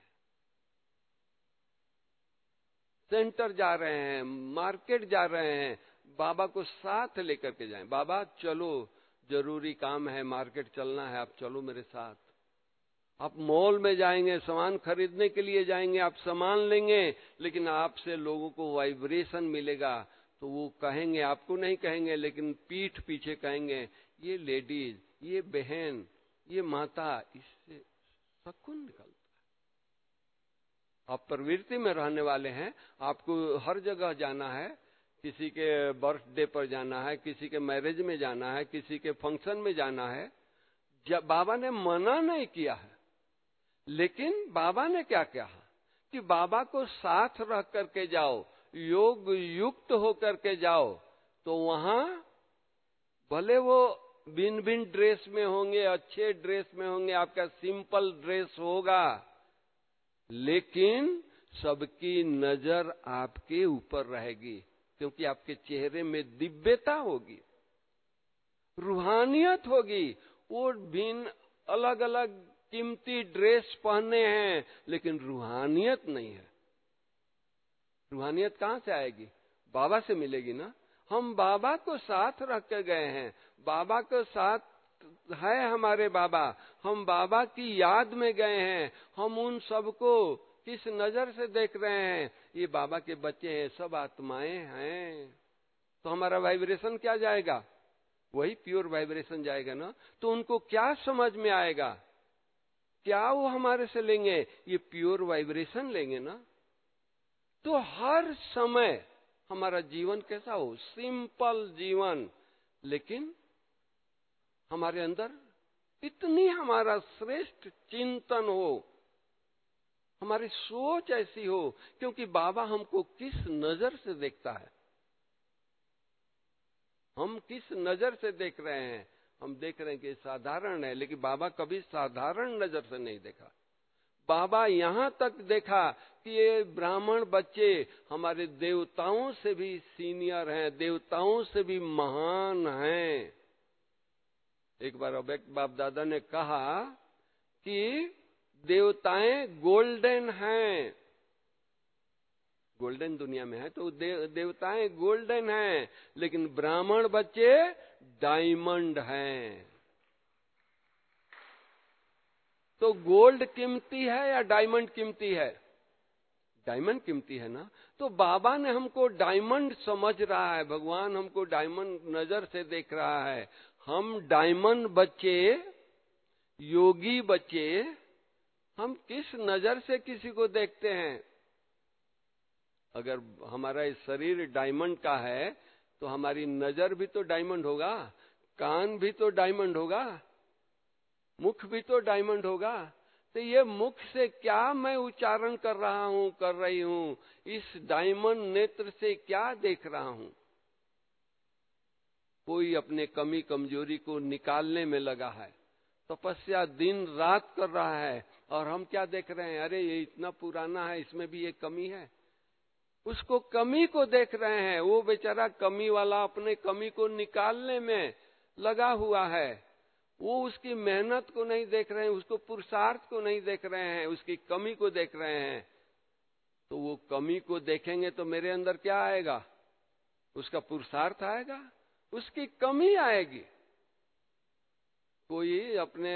सेंटर जा रहे हैं, मार्केट जा रहे हैं, बाबा को साथ लेकर के जाएं। बाबा चलो, जरूरी काम है, मार्केट चलना है, आप चलो मेरे साथ। आप मॉल में जाएंगे, सामान खरीदने के लिए जाएंगे, आप सामान लेंगे, लेकिन आपसे लोगों को वाइब्रेशन मिलेगा, तो वो कहेंगे, आपको नहीं कहेंगे, लेकिन पीठ पीछे कहेंगे, ये लेडीज, ये बहन, ये माता, इससे सकून निकलता है। आप प्रवृत्ति में रहने वाले हैं, आपको हर जगह जाना है, किसी के बर्थडे पर जाना है, किसी के मैरिज में जाना है, किसी के फंक्शन में जाना है। जब बाबा ने मना नहीं किया है, लेकिन बाबा ने क्या कहा कि बाबा को साथ रख करके जाओ, योग युक्त होकर के जाओ। तो वहां भले वो भिन्न भिन्न ड्रेस में होंगे, अच्छे ड्रेस में होंगे, आपका सिंपल ड्रेस होगा, लेकिन सबकी नजर आपके ऊपर रहेगी, क्योंकि आपके चेहरे में दिव्यता होगी, रूहानियत होगी। वो भिन्न अलग अलग कीमती ड्रेस पहने हैं, लेकिन रूहानियत नहीं है। रूहानियत कहां से आएगी? बाबा से मिलेगी ना। हम बाबा को साथ रख के गए हैं, बाबा के साथ है हमारे बाबा, हम बाबा की याद में गए हैं। हम उन सबको किस नजर से देख रहे हैं? ये बाबा के बच्चे हैं, सब आत्माएं हैं। तो हमारा वाइब्रेशन क्या जाएगा? वही प्योर वाइब्रेशन जाएगा ना। तो उनको क्या समझ में आएगा? क्या वो हमारे से लेंगे? ये प्योर वाइब्रेशन लेंगे ना। तो हर समय हमारा जीवन कैसा हो? सिंपल जीवन, लेकिन हमारे अंदर इतनी हमारा श्रेष्ठ चिंतन हो, हमारी सोच ऐसी हो, क्योंकि बाबा हमको किस नजर से देखता है, हम किस नजर से देख रहे हैं। हम देख रहे हैं कि साधारण है, लेकिन बाबा कभी साधारण नजर से नहीं देखा। बाबा यहां तक देखा कि ये ब्राह्मण बच्चे हमारे देवताओं से भी सीनियर हैं, देवताओं से भी महान हैं। एक बार अबेक बाप दादा ने कहा कि देवताएं गोल्डन हैं, गोल्डन दुनिया में है। तो देवताएं गोल्डन हैं, लेकिन ब्राह्मण बच्चे डायमंड हैं। तो गोल्ड कीमती है या डायमंड कीमती है? डायमंड कीमती है ना। तो बाबा ने हमको डायमंड समझ रहा है, भगवान हमको डायमंड नजर से देख रहा है। हम डायमंड बच्चे, योगी बच्चे, हम किस नजर से किसी को देखते हैं? अगर हमारा ये शरीर डायमंड का है तो हमारी नजर भी तो डायमंड होगा, कान भी तो डायमंड होगा, मुख भी तो डायमंड होगा। तो ये मुख से क्या मैं उच्चारण कर रहा हूं, कर रही हूं, इस डायमंड नेत्र से क्या देख रहा हूं? कोई अपने कमी कमजोरी को निकालने में लगा है, तपस्या दिन रात कर रहा है, और हम क्या देख रहे हैं? अरे ये इतना पुराना है, इसमें भी एक कमी है। उसको कमी को देख रहे हैं। वो बेचारा कमी वाला अपने कमी को निकालने में लगा हुआ है। वो उसकी मेहनत को नहीं देख रहे हैं, उसको पुरुषार्थ को नहीं देख रहे हैं, उसकी कमी को देख रहे हैं। तो वो कमी को देखेंगे तो मेरे अंदर क्या आएगा? उसका पुरुषार्थ आएगा, उसकी कमी आएगी। कोई अपने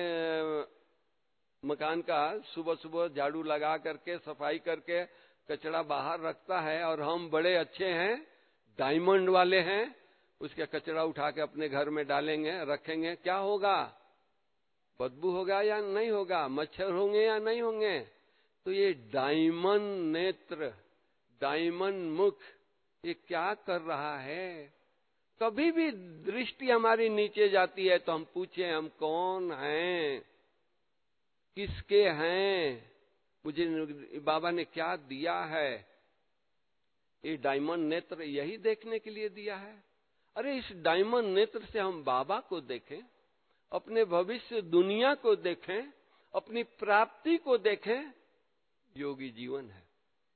मकान का सुबह सुबह झाड़ू लगा करके, सफाई करके कचरा बाहर रखता है, और हम बड़े अच्छे हैं, डायमंड वाले हैं, उसका कचरा उठा के अपने घर में डालेंगे, रखेंगे, क्या होगा? बदबू होगा या नहीं होगा? मच्छर होंगे या नहीं होंगे? तो ये डायमंड नेत्र, डायमंड मुख, ये क्या कर रहा है? कभी भी दृष्टि हमारी नीचे जाती है तो हम पूछे, हम कौन हैं, किसके हैं, मुझे बाबा ने क्या दिया है? ये डायमंड नेत्र यही देखने के लिए दिया है। अरे इस डायमंड नेत्र से हम बाबा को देखें, अपने भविष्य दुनिया को देखें, अपनी प्राप्ति को देखें। योगी जीवन है।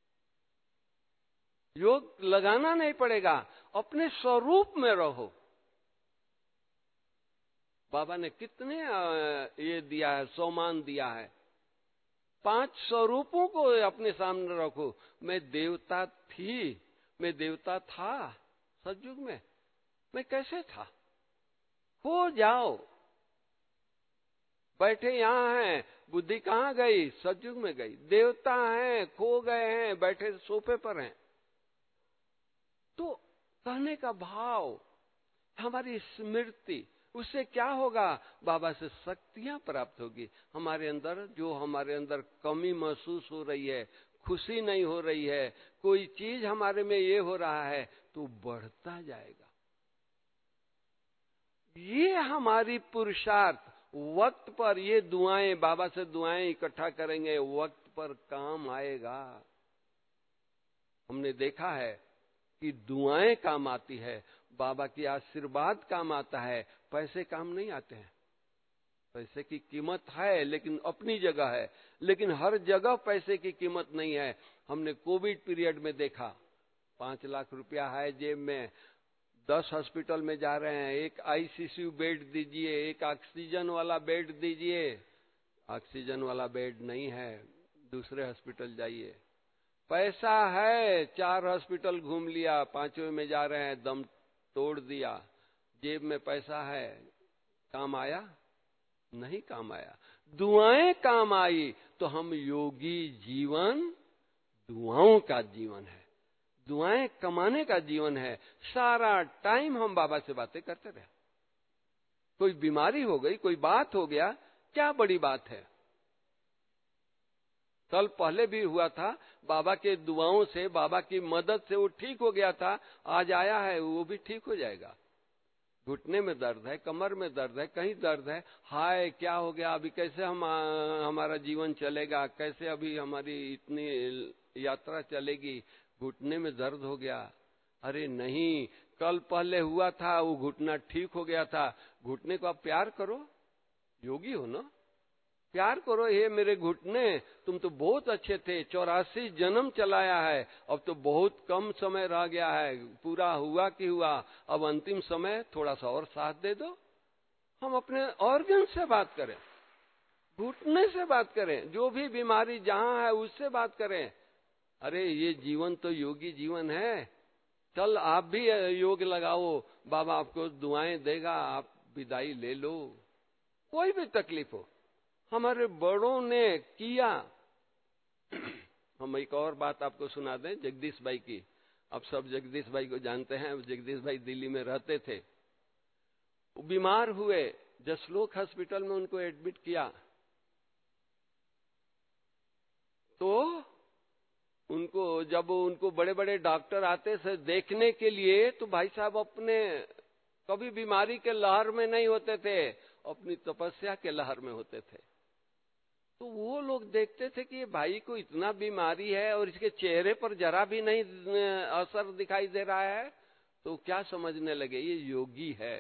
योग लगाना नहीं पड़ेगा, अपने स्वरूप में रहो। बाबा ने कितने ये दिया है, सम्मान दिया है। 5 स्वरूपों को अपने सामने रखो। मैं देवता थी, मैं देवता था सतयुग में, मैं कैसे था? खो जाओ। बैठे यहां हैं, बुद्धि कहां गई? सतयुग में गई। देवता हैं, खो गए हैं, बैठे सोफे पर हैं। तो कहने का भाव, हमारी स्मृति, उससे क्या होगा? बाबा से शक्तियां प्राप्त होगी। हमारे अंदर जो हमारे अंदर कमी महसूस हो रही है, खुशी नहीं हो रही है, कोई चीज हमारे में ये हो रहा है, तो बढ़ता जाएगा। ये हमारी पुरुषार्थ वक्त पर, ये दुआएं, बाबा से दुआएं इकट्ठा करेंगे, वक्त पर काम आएगा। हमने देखा है कि दुआएं काम आती है, बाबा की आशीर्वाद काम आता है, पैसे काम नहीं आते हैं। पैसे की कीमत है, लेकिन अपनी जगह है, लेकिन हर जगह पैसे की कीमत नहीं है। हमने कोविड पीरियड में देखा, 5 लाख रुपया है जेब में, 10 हॉस्पिटल में जा रहे हैं, एक आईसीयू बेड दीजिए, एक ऑक्सीजन वाला बेड दीजिए। ऑक्सीजन वाला बेड नहीं है, दूसरे हॉस्पिटल जाइए। पैसा है, 4 हॉस्पिटल घूम लिया, 5वें में जा रहे हैं, दम तोड़ दिया। जेब में पैसा है, काम आया? नहीं काम आया। दुआएं काम आई। तो हम योगी जीवन दुआओं का जीवन है, दुआएं कमाने का जीवन है। सारा टाइम हम बाबा से बातें करते रहे। कोई बीमारी हो गई, कोई बात हो गया, क्या बड़ी बात है? कल पहले भी हुआ था, बाबा के दुआओं से, बाबा की मदद से वो ठीक हो गया था। आज आया है, वो भी ठीक हो जाएगा। घुटने में दर्द है, कमर में दर्द है, कहीं दर्द है, हाय क्या हो गया, अभी कैसे हमारा जीवन चलेगा, कैसे अभी हमारी इतनी यात्रा चलेगी, घुटने में दर्द हो गया। अरे नहीं, कल पहले हुआ था, वो घुटना ठीक हो गया था। घुटने को आप प्यार करो, योगी हो ना, प्यार करो। ये मेरे घुटने, तुम तो बहुत अच्छे थे, 84 जन्म चलाया है, अब तो बहुत कम समय रह गया है, पूरा हुआ कि हुआ, अब अंतिम समय थोड़ा सा और साथ दे दो। हम अपने ऑर्गन से बात करें, घुटने से बात करें, जो भी बीमारी जहां है उससे बात करें। अरे ये जीवन तो योगी जीवन है, चल आप भी योग लगाओ, बाबा आपको दुआएं देगा, आप विदाई ले लो। कोई भी तकलीफ हो, हमारे बड़ों ने किया। हम एक और बात आपको सुना दें जगदीश भाई की। अब सब जगदीश भाई को जानते हैं। जगदीश भाई दिल्ली में रहते थे, वो बीमार हुए, जसलोक हॉस्पिटल में उनको एडमिट किया, तो जब उनको बड़े बड़े डॉक्टर आते थे देखने के लिए, तो भाई साहब अपने कभी बीमारी के लहर में नहीं होते थे, अपनी तपस्या के लहर में होते थे। तो वो लोग देखते थे कि ये भाई को इतना बीमारी है और इसके चेहरे पर जरा भी नहीं असर दिखाई दे रहा है, तो क्या समझने लगे ये योगी है।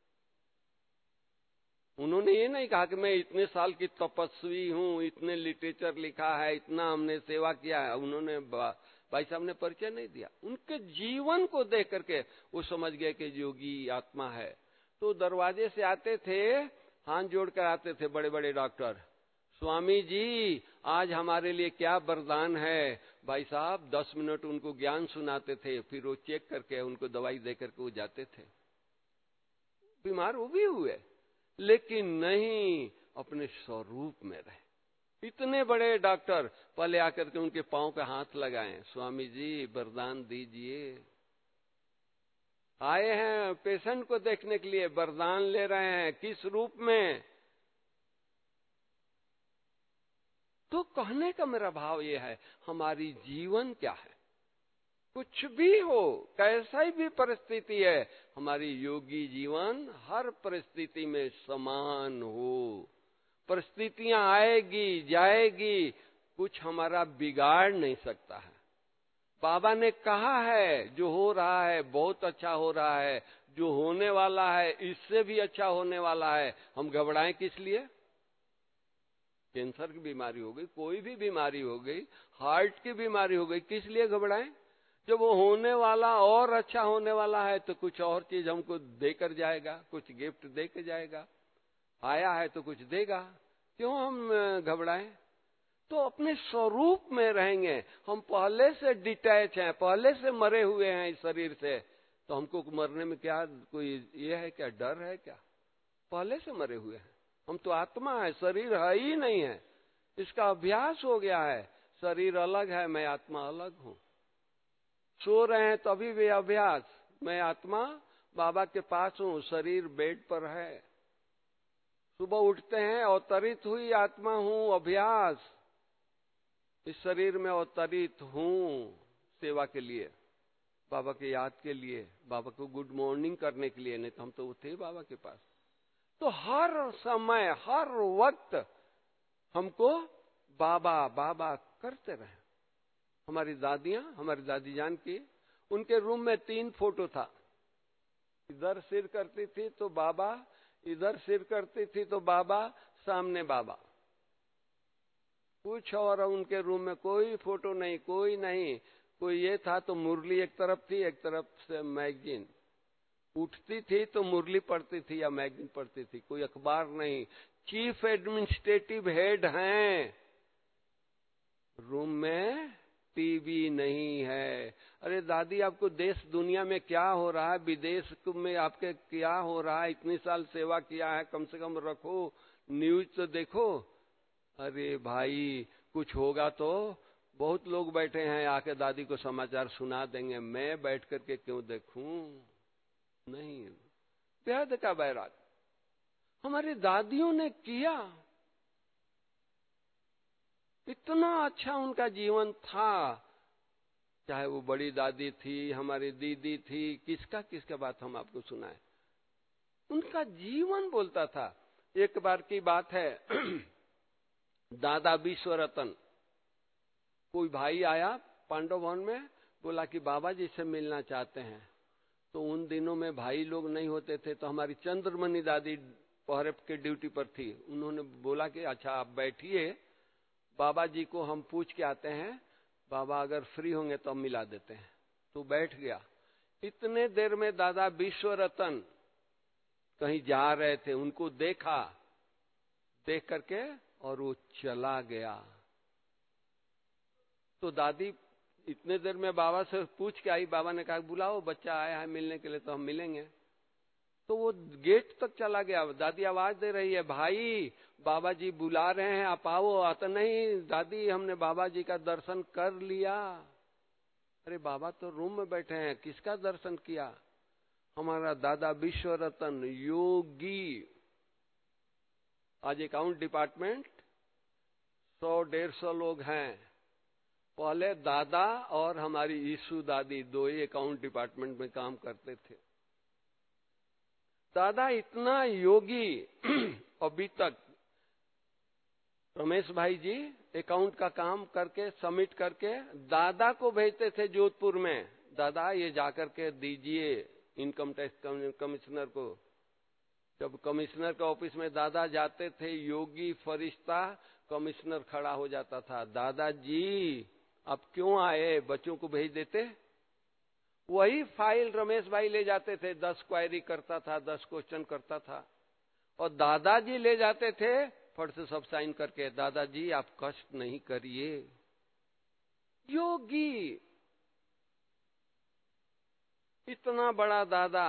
उन्होंने ये नहीं कहा कि मैं इतने साल की तपस्वी हूं, इतने लिटरेचर लिखा है, इतना हमने सेवा किया है। उन्होंने भाई साहब ने परिचय नहीं दिया। उनके जीवन को देख करके वो समझ गए कि योगी आत्मा है। तो दरवाजे से आते थे, हाथ जोड़कर आते थे बड़े बड़े डॉक्टर, स्वामी जी आज हमारे लिए क्या वरदान है। भाई साहब 10 मिनट उनको ज्ञान सुनाते थे, फिर वो चेक करके उनको दवाई दे करके वो जाते थे। बीमार वो भी हुए, लेकिन नहीं, अपने स्वरूप में रहे। इतने बड़े डॉक्टर पहले आकर के उनके पांव पे हाथ लगाएं, स्वामी जी वरदान दीजिए। आए हैं पेशेंट को देखने के लिए, वरदान ले रहे हैं, किस रूप में। तो कहने का मेरा भाव यह है, हमारी जीवन क्या है, कुछ भी हो, कैसा भी परिस्थिति है, हमारी योगी जीवन हर परिस्थिति में समान हो। परिस्थितियां आएगी जाएगी, कुछ हमारा बिगाड़ नहीं सकता है। बाबा ने कहा है जो हो रहा है बहुत अच्छा हो रहा है, जो होने वाला है इससे भी अच्छा होने वाला है। हम घबराएं किस लिए? कैंसर की बीमारी हो गई, कोई भी बीमारी हो गई, हार्ट की बीमारी हो गई, किस लिए घबराएं? जब वो होने वाला और अच्छा होने वाला है तो कुछ और चीज हमको देकर जाएगा, कुछ गिफ्ट देकर जाएगा। आया है तो कुछ देगा, क्यों हम घबराएं? तो अपने स्वरूप में रहेंगे। हम पहले से डिटैच हैं, पहले से मरे हुए हैं इस शरीर से, तो हमको मरने में क्या कोई ये है क्या, डर है क्या? पहले से मरे हुए हैं हम, तो आत्मा है, शरीर है ही नहीं है। इसका अभ्यास हो गया है, शरीर अलग है, मैं आत्मा अलग हूं। सो रहे हैं तभी भी अभ्यास, मैं आत्मा बाबा के पास हूं, शरीर बेड पर है। सुबह उठते हैं, अवतरित हुई आत्मा हूं, अभ्यास, इस शरीर में अवतरित हूं सेवा के लिए, बाबा के याद के लिए, बाबा को गुड मॉर्निंग करने के लिए, नहीं तो हम तो थे बाबा के पास। तो हर समय हर वक्त हमको बाबा बाबा करते रहे। हमारी दादियां, हमारी दादी जान की, उनके रूम में 3 फोटो था। इधर सिर करती थी तो बाबा, इधर सिर करती थी तो बाबा, सामने बाबा। कुछ और उनके रूम में कोई फोटो नहीं, कोई नहीं। कोई ये था तो मुरली एक तरफ थी, एक तरफ से मैगजीन। उठती थी तो मुरली पढ़ती थी या मैगजीन पढ़ती थी, कोई अखबार नहीं। चीफ एडमिनिस्ट्रेटिव हेड हैं, रूम में टीवी नहीं है। अरे दादी आपको देश दुनिया में क्या हो रहा है, विदेश में आपके क्या हो रहा है, इतनी साल सेवा किया है, कम से कम रखो, न्यूज तो देखो। अरे भाई कुछ होगा तो बहुत लोग बैठे हैं, आके दादी को समाचार सुना देंगे, मैं बैठ करके क्यों देखूं? नहीं, बेहद का बैराग हमारी दादियों ने किया। इतना अच्छा उनका जीवन था। चाहे वो बड़ी दादी थी, हमारी दीदी थी, किसका बात हम आपको सुनाएं। उनका जीवन बोलता था। एक बार की बात है, दादा विश्वरतन, कोई भाई आया पांडव भवन में, बोला कि बाबा जी से मिलना चाहते हैं। तो उन दिनों में भाई लोग नहीं होते थे, तो हमारी चंद्रमणि दादी पहरे के ड्यूटी पर थी। उन्होंने बोला कि अच्छा आप बैठिए, बाबा जी को हम पूछ के आते हैं, बाबा अगर फ्री होंगे तो हम मिला देते हैं। तो बैठ गया। इतने देर में दादा विश्वरतन कहीं जा रहे थे, उनको देखा, देख करके और वो चला गया। तो दादी इतने देर में बाबा से पूछ के आई, बाबा ने कहा बुलाओ, बच्चा आया है मिलने के लिए तो हम मिलेंगे। तो वो गेट तक चला गया। दादी आवाज दे रही है, भाई बाबा जी बुला रहे हैं, आप आओ। आता नहीं दादी, हमने बाबा जी का दर्शन कर लिया। अरे बाबा तो रूम में बैठे हैं, किसका दर्शन किया? हमारा दादा विश्व रत्न योगी। आज अकाउंट डिपार्टमेंट 100-150 लोग हैं। पहले दादा और हमारी ईशु दादी दो ही अकाउंट डिपार्टमेंट में काम करते थे। दादा इतना योगी अभी तक। रमेश भाई जी अकाउंट का काम करके सबमिट करके दादा को भेजते थे जोधपुर में, दादा ये जाकर के दीजिए इनकम टैक्स कमिश्नर को। जब कमिश्नर के ऑफिस में दादा जाते थे, योगी फरिश्ता कमिश्नर खड़ा हो जाता था, दादाजी आप क्यों आए, बच्चों को भेज देते। वही फाइल रमेश भाई ले जाते थे, 10 क्वेरी करता था, 10 क्वेश्चन करता था, और दादाजी ले जाते थे फट से सब साइन करके, दादाजी आप कष्ट नहीं करिए। योगी इतना बड़ा दादा,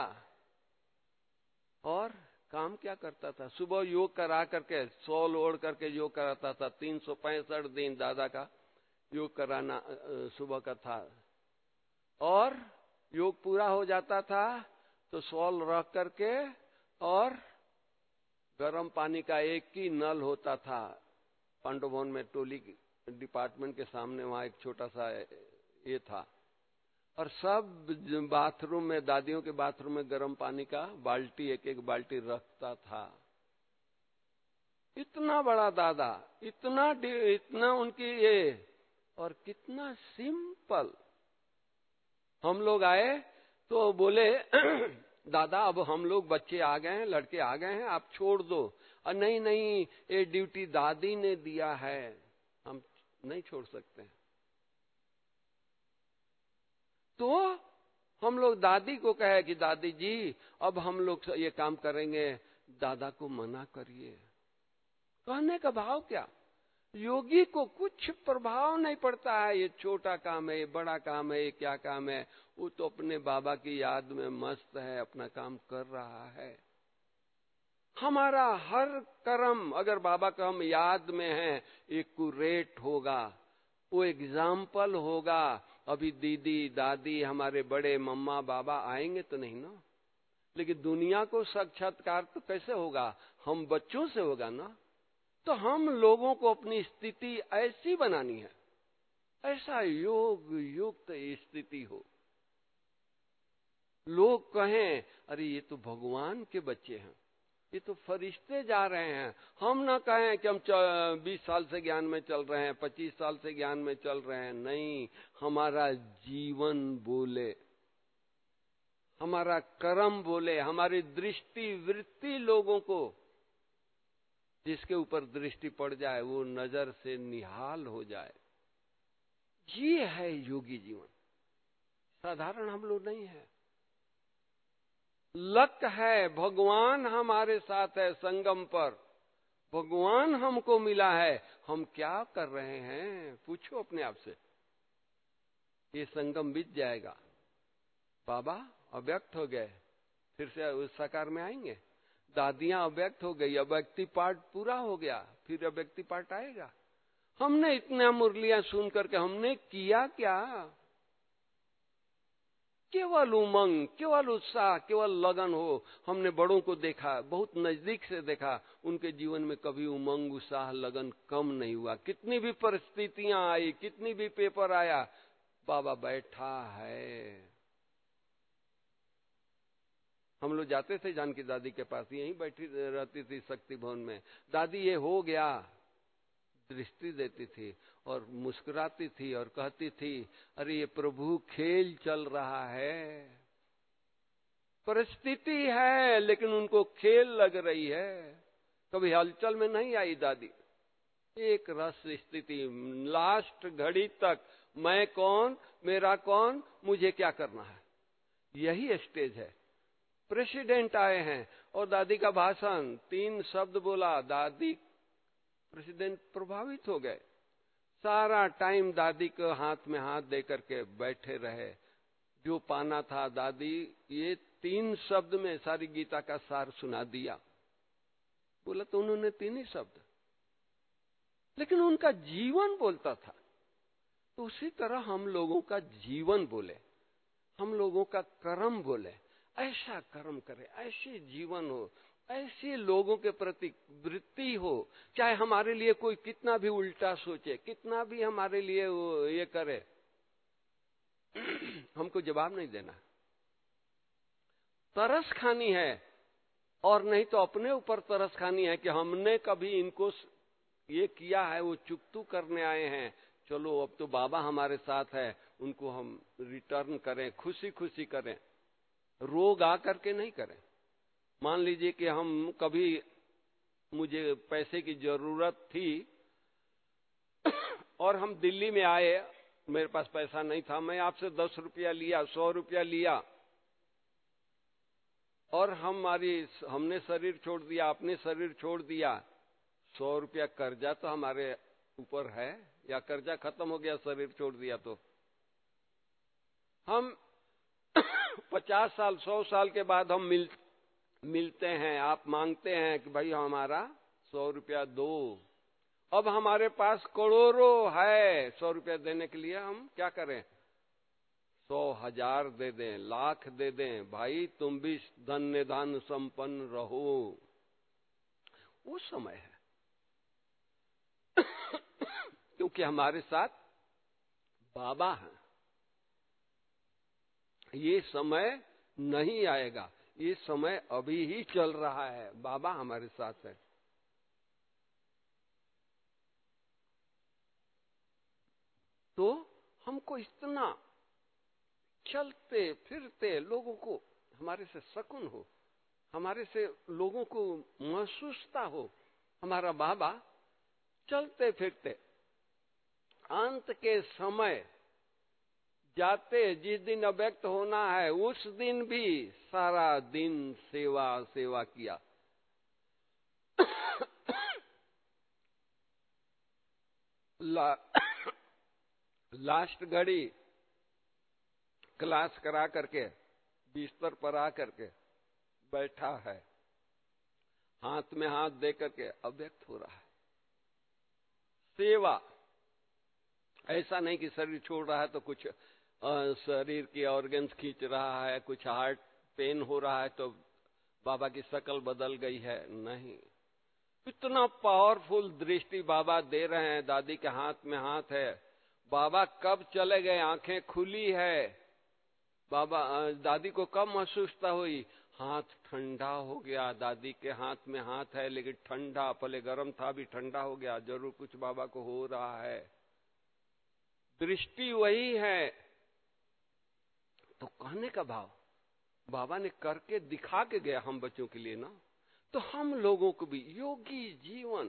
और काम क्या करता था? सुबह योग करा करके, शॉल ओढ़ करके योग कराता था। 365 दिन दादा का योग कराना सुबह का था। और योग पूरा हो जाता था तो शॉल रख करके, और गर्म पानी का एक ही नल होता था पांडव भवन में, टोली डिपार्टमेंट के सामने, वहां एक छोटा सा ये था। और सब बाथरूम में, दादियों के बाथरूम में गर्म पानी का बाल्टी, एक एक बाल्टी रखता था। इतना बड़ा दादा, इतना उनकी ये, और कितना सिंपल। हम लोग आए तो बोले दादा अब हम लोग बच्चे आ गए हैं, लड़के आ गए हैं, आप छोड़ दो। और नहीं नहीं, ये ड्यूटी दादी ने दिया है, हम नहीं छोड़ सकते। तो हम लोग दादी को कहे कि दादी जी अब हम लोग ये काम करेंगे, दादा को मना करिए। कहने का भाव क्या? योगी को कुछ प्रभाव नहीं पड़ता है, ये छोटा काम है, ये बड़ा काम है, ये क्या काम है। वो तो अपने बाबा की याद में मस्त है, अपना काम कर रहा है। हमारा हर कर्म अगर बाबा का हम याद में है, एक्यूरेट होगा, वो एग्जाम्पल होगा। अभी दीदी दादी हमारे बड़े मम्मा बाबा आएंगे तो नहीं ना, लेकिन दुनिया को साक्षात्कार तो कैसे होगा? हम बच्चों से होगा ना। तो हम लोगों को अपनी स्थिति ऐसी बनानी है, ऐसा योग युक्त स्थिति हो। लोग कहें अरे ये तो भगवान के बच्चे हैं, ये तो फरिश्ते जा रहे हैं। हम ना कहें कि हम 20 साल से ज्ञान में चल रहे हैं, 25 साल से ज्ञान में चल रहे हैं। नहीं, हमारा जीवन बोले, हमारा कर्म बोले, हमारी दृष्टि वृत्ति लोगों को, जिसके ऊपर दृष्टि पड़ जाए वो नजर से निहाल हो जाए। ये है योगी जीवन। साधारण हम लोग नहीं है। लक है, भगवान हमारे साथ है संगम पर, भगवान हमको मिला है। हम क्या कर रहे हैं? पूछो अपने आप से। ये संगम बीत जाएगा, बाबा अव्यक्त हो गए, फिर से उस साकार में आएंगे। दादियां अव्यक्त हो गई, अव्यक्ति पार्ट पूरा हो गया, फिर अव्यक्ति पार्ट आएगा। हमने इतना मुरलियां सुन करके हमने किया क्या? केवल उमंग, केवल उत्साह, केवल लगन हो। हमने बड़ों को देखा, बहुत नजदीक से देखा, उनके जीवन में कभी उमंग उत्साह लगन कम नहीं हुआ। कितनी भी परिस्थितियां आई, कितनी भी पेपर आया, बाबा बैठा है। हम लोग जाते थे जानकी दादी के पास, यहीं बैठी रहती थी शक्ति भवन में। दादी ये हो गया, दृष्टि देती थी और मुस्कुराती थी और कहती थी अरे ये प्रभु खेल चल रहा है, परिस्थिति है लेकिन उनको खेल लग रही है। कभी हलचल में नहीं आई दादी, एक रस स्थिति, लास्ट घड़ी तक मैं कौन, मेरा कौन, मुझे क्या करना है, यही स्टेज है। प्रेसिडेंट आए हैं और दादी का भाषण, 3 शब्द बोला, दादी प्रेसिडेंट प्रभावित हो गए। सारा टाइम दादी को हाथ में हाथ दे करके बैठे रहे। जो पाना था दादी, ये 3 शब्द में सारी गीता का सार सुना दिया। बोला तो उन्होंने 3 ही शब्द, लेकिन उनका जीवन बोलता था। तो उसी तरह हम लोगों का जीवन बोले, हम लोगों का कर्म बोले, ऐसा कर्म करे, ऐसे जीवन हो, ऐसे लोगों के प्रति वृत्ति हो, चाहे हमारे लिए कोई कितना भी उल्टा सोचे, कितना भी हमारे लिए ये करे, हमको जवाब नहीं देना। तरस खानी है, और नहीं तो अपने ऊपर तरस खानी है कि हमने कभी इनको ये किया है, वो चुकतू करने आए हैं, चलो अब तो बाबा हमारे साथ है, उनको हम रिटर्न करें, खुशी खुशी करें, रोग आ करके नहीं करें। मान लीजिए कि हम कभी, मुझे पैसे की जरूरत थी और हम दिल्ली में आए, मेरे पास पैसा नहीं था, मैं आपसे 10 रुपया लिया, 100 रुपया लिया, और हमने शरीर छोड़ दिया, आपने शरीर छोड़ दिया, 100 रुपया कर्जा तो हमारे ऊपर है, या कर्जा खत्म हो गया शरीर छोड़ दिया तो? हम 50 साल 100 साल के बाद हम मिलते हैं, आप मांगते हैं कि भाई हमारा 100 रुपया दो। अब हमारे पास करोड़ों है, 100 रुपया देने के लिए हम क्या करें? 100,000 दे दें, लाख दे दें, भाई तुम भी धन्य धन संपन्न रहो। वो समय है क्योंकि हमारे साथ बाबा हैं। ये समय नहीं आएगा, ये समय अभी ही चल रहा है, बाबा हमारे साथ है। तो हमको इतना चलते फिरते लोगों को हमारे से शकुन हो, हमारे से लोगों को महसूसता हो, हमारा बाबा चलते फिरते अंत के समय जाते, जिस दिन अव्यक्त होना है उस दिन भी सारा दिन सेवा किया। लास्ट घड़ी क्लास करा करके बिस्तर पर आ करके बैठा है, हाथ में हाथ दे करके अव्यक्त हो रहा है। सेवा, ऐसा नहीं कि शरीर छोड़ रहा है तो कुछ शरीर की ऑर्गन्स खींच रहा है, कुछ हार्ट पेन हो रहा है तो बाबा की शक्ल बदल गई है, नहीं। इतना पावरफुल दृष्टि बाबा दे रहे हैं, दादी के हाथ में हाथ है। बाबा कब चले गए, आंखें खुली है, बाबा दादी को कब महसूसता हुई, हाथ ठंडा हो गया, दादी के हाथ में हाथ है लेकिन ठंडा, पहले गर्म था भी ठंडा हो गया, जरूर कुछ बाबा को हो रहा है। दृष्टि वही है। तो कहने का भाव, बाबा ने करके दिखा के गया हम बच्चों के लिए ना, तो हम लोगों को भी योगी जीवन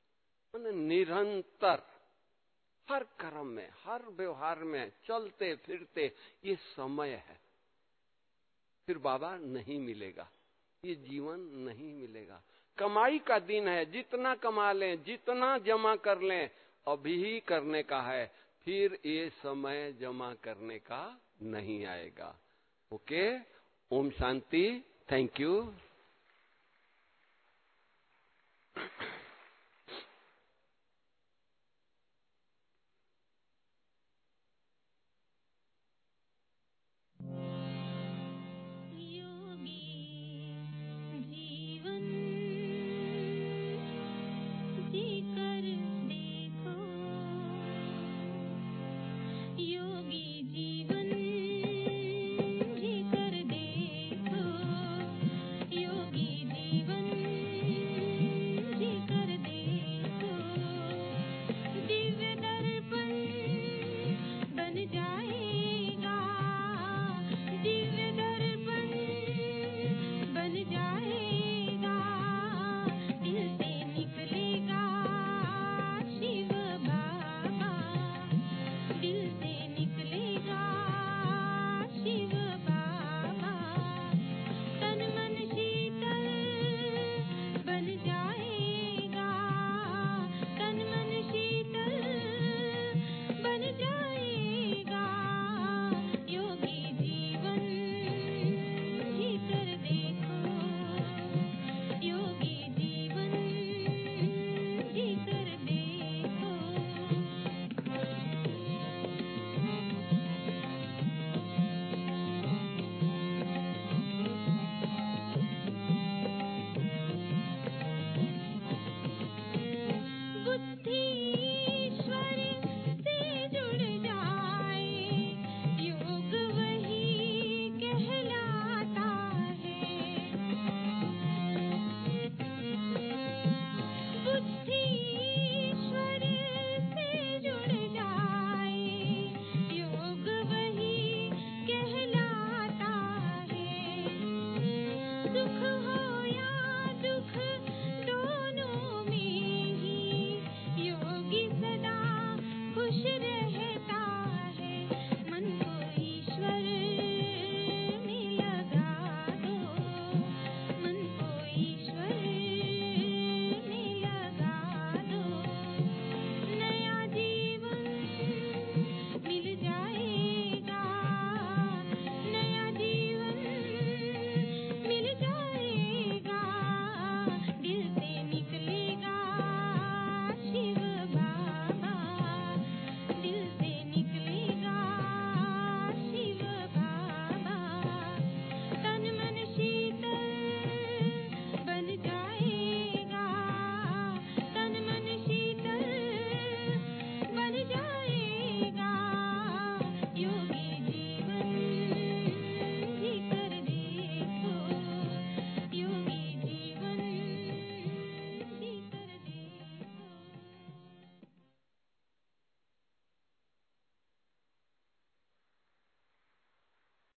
निरंतर हर कर्म में, हर व्यवहार में चलते फिरते, ये समय है। फिर बाबा नहीं मिलेगा, ये जीवन नहीं मिलेगा। कमाई का दिन है, जितना कमा लें, जितना जमा कर लें, अभी ही करने का है, फिर ये समय जमा करने का नहीं आएगा। ओके, ओम शांति, थैंक यू।